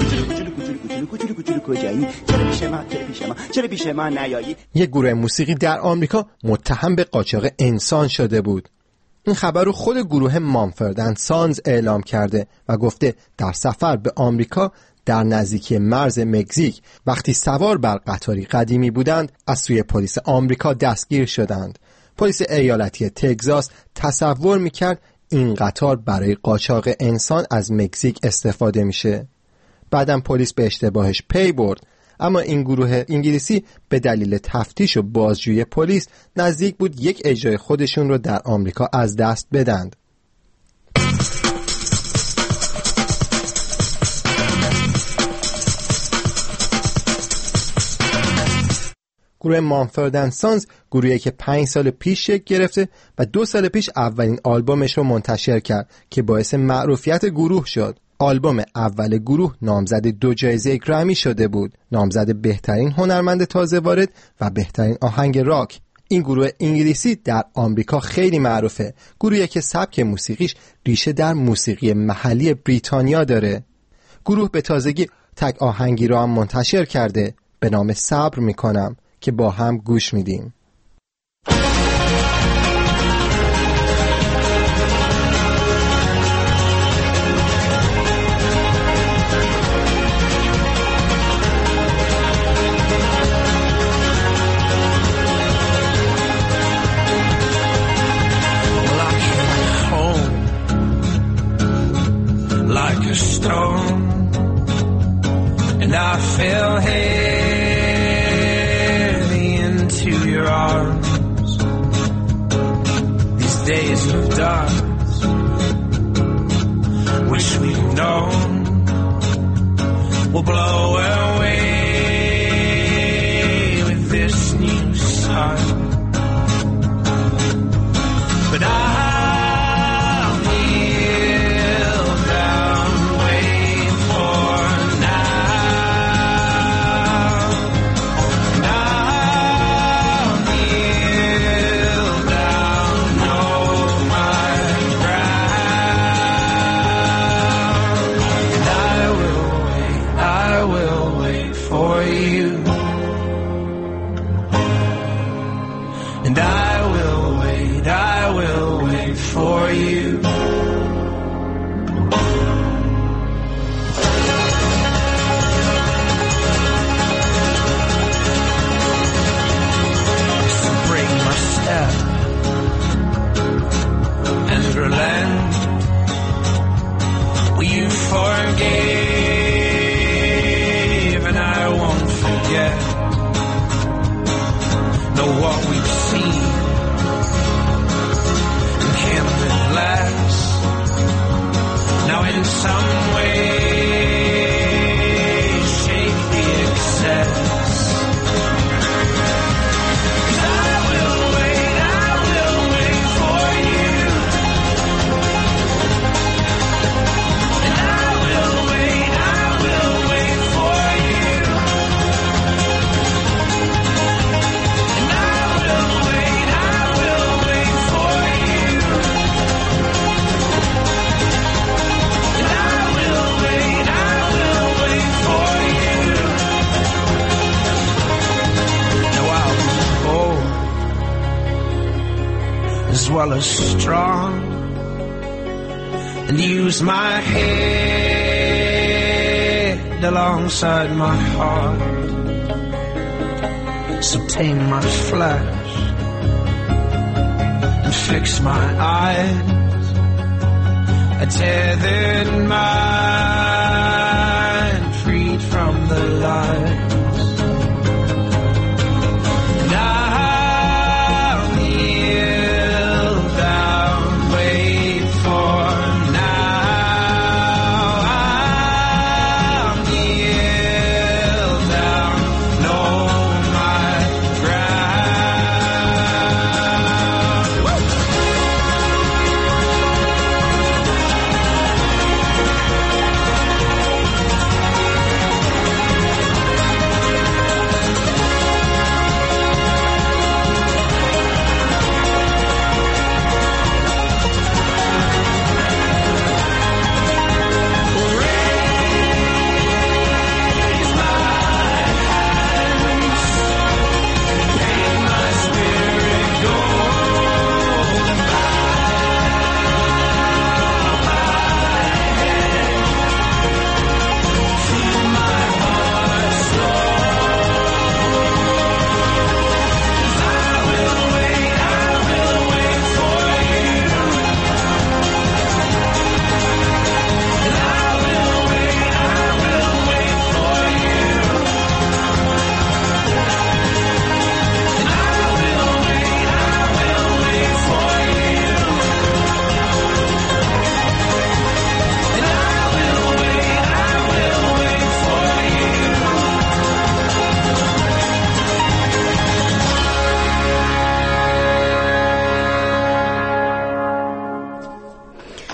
چرا پیش من چرا پیش من چرا پیش من نیایی؟ یک گروه موسیقی در آمریکا متهم به قاچاق انسان شده بود. این خبر رو خود گروه مامفورد اند سانز اعلام کرده و گفته در سفر به آمریکا در نزدیکی مرز مکزیک وقتی سوار بر قطاری قدیمی بودند از سوی پلیس آمریکا دستگیر شدند. پلیس ایالتی تگزاس تصور میکرد این قطار برای قاچاق انسان از مکزیک استفاده میشه. بعدم پلیس به اشتباهش پی برد، اما این گروه انگلیسی به دلیل تفتیش و بازجویی پلیس نزدیک بود یک اجرای خودشون رو در آمریکا از دست بدند. گروه مانفورد اند سانز گروهی که پنج سال پیش شکل گرفته و دو سال پیش اولین آلبومش رو منتشر کرد که باعث معروفیت گروه شد. آلبوم اول گروه نامزد دو جایزه گرمی شده بود، نامزد بهترین هنرمند تازه وارد و بهترین آهنگ راک. این گروه انگلیسی در آمریکا خیلی معروفه، گروهی که سبک موسیقیش ریشه در موسیقی محلی بریتانیا داره. گروه به تازگی تک آهنگی را هم منتشر کرده به نام صبر میکنم که با هم گوش میدیم. And I fell heavy into your arms. These days of dark, wish we'd known, will blow away with this new sun. But I well as strong and use my head alongside my heart, so tame my flesh and fix my eyes. I tethered my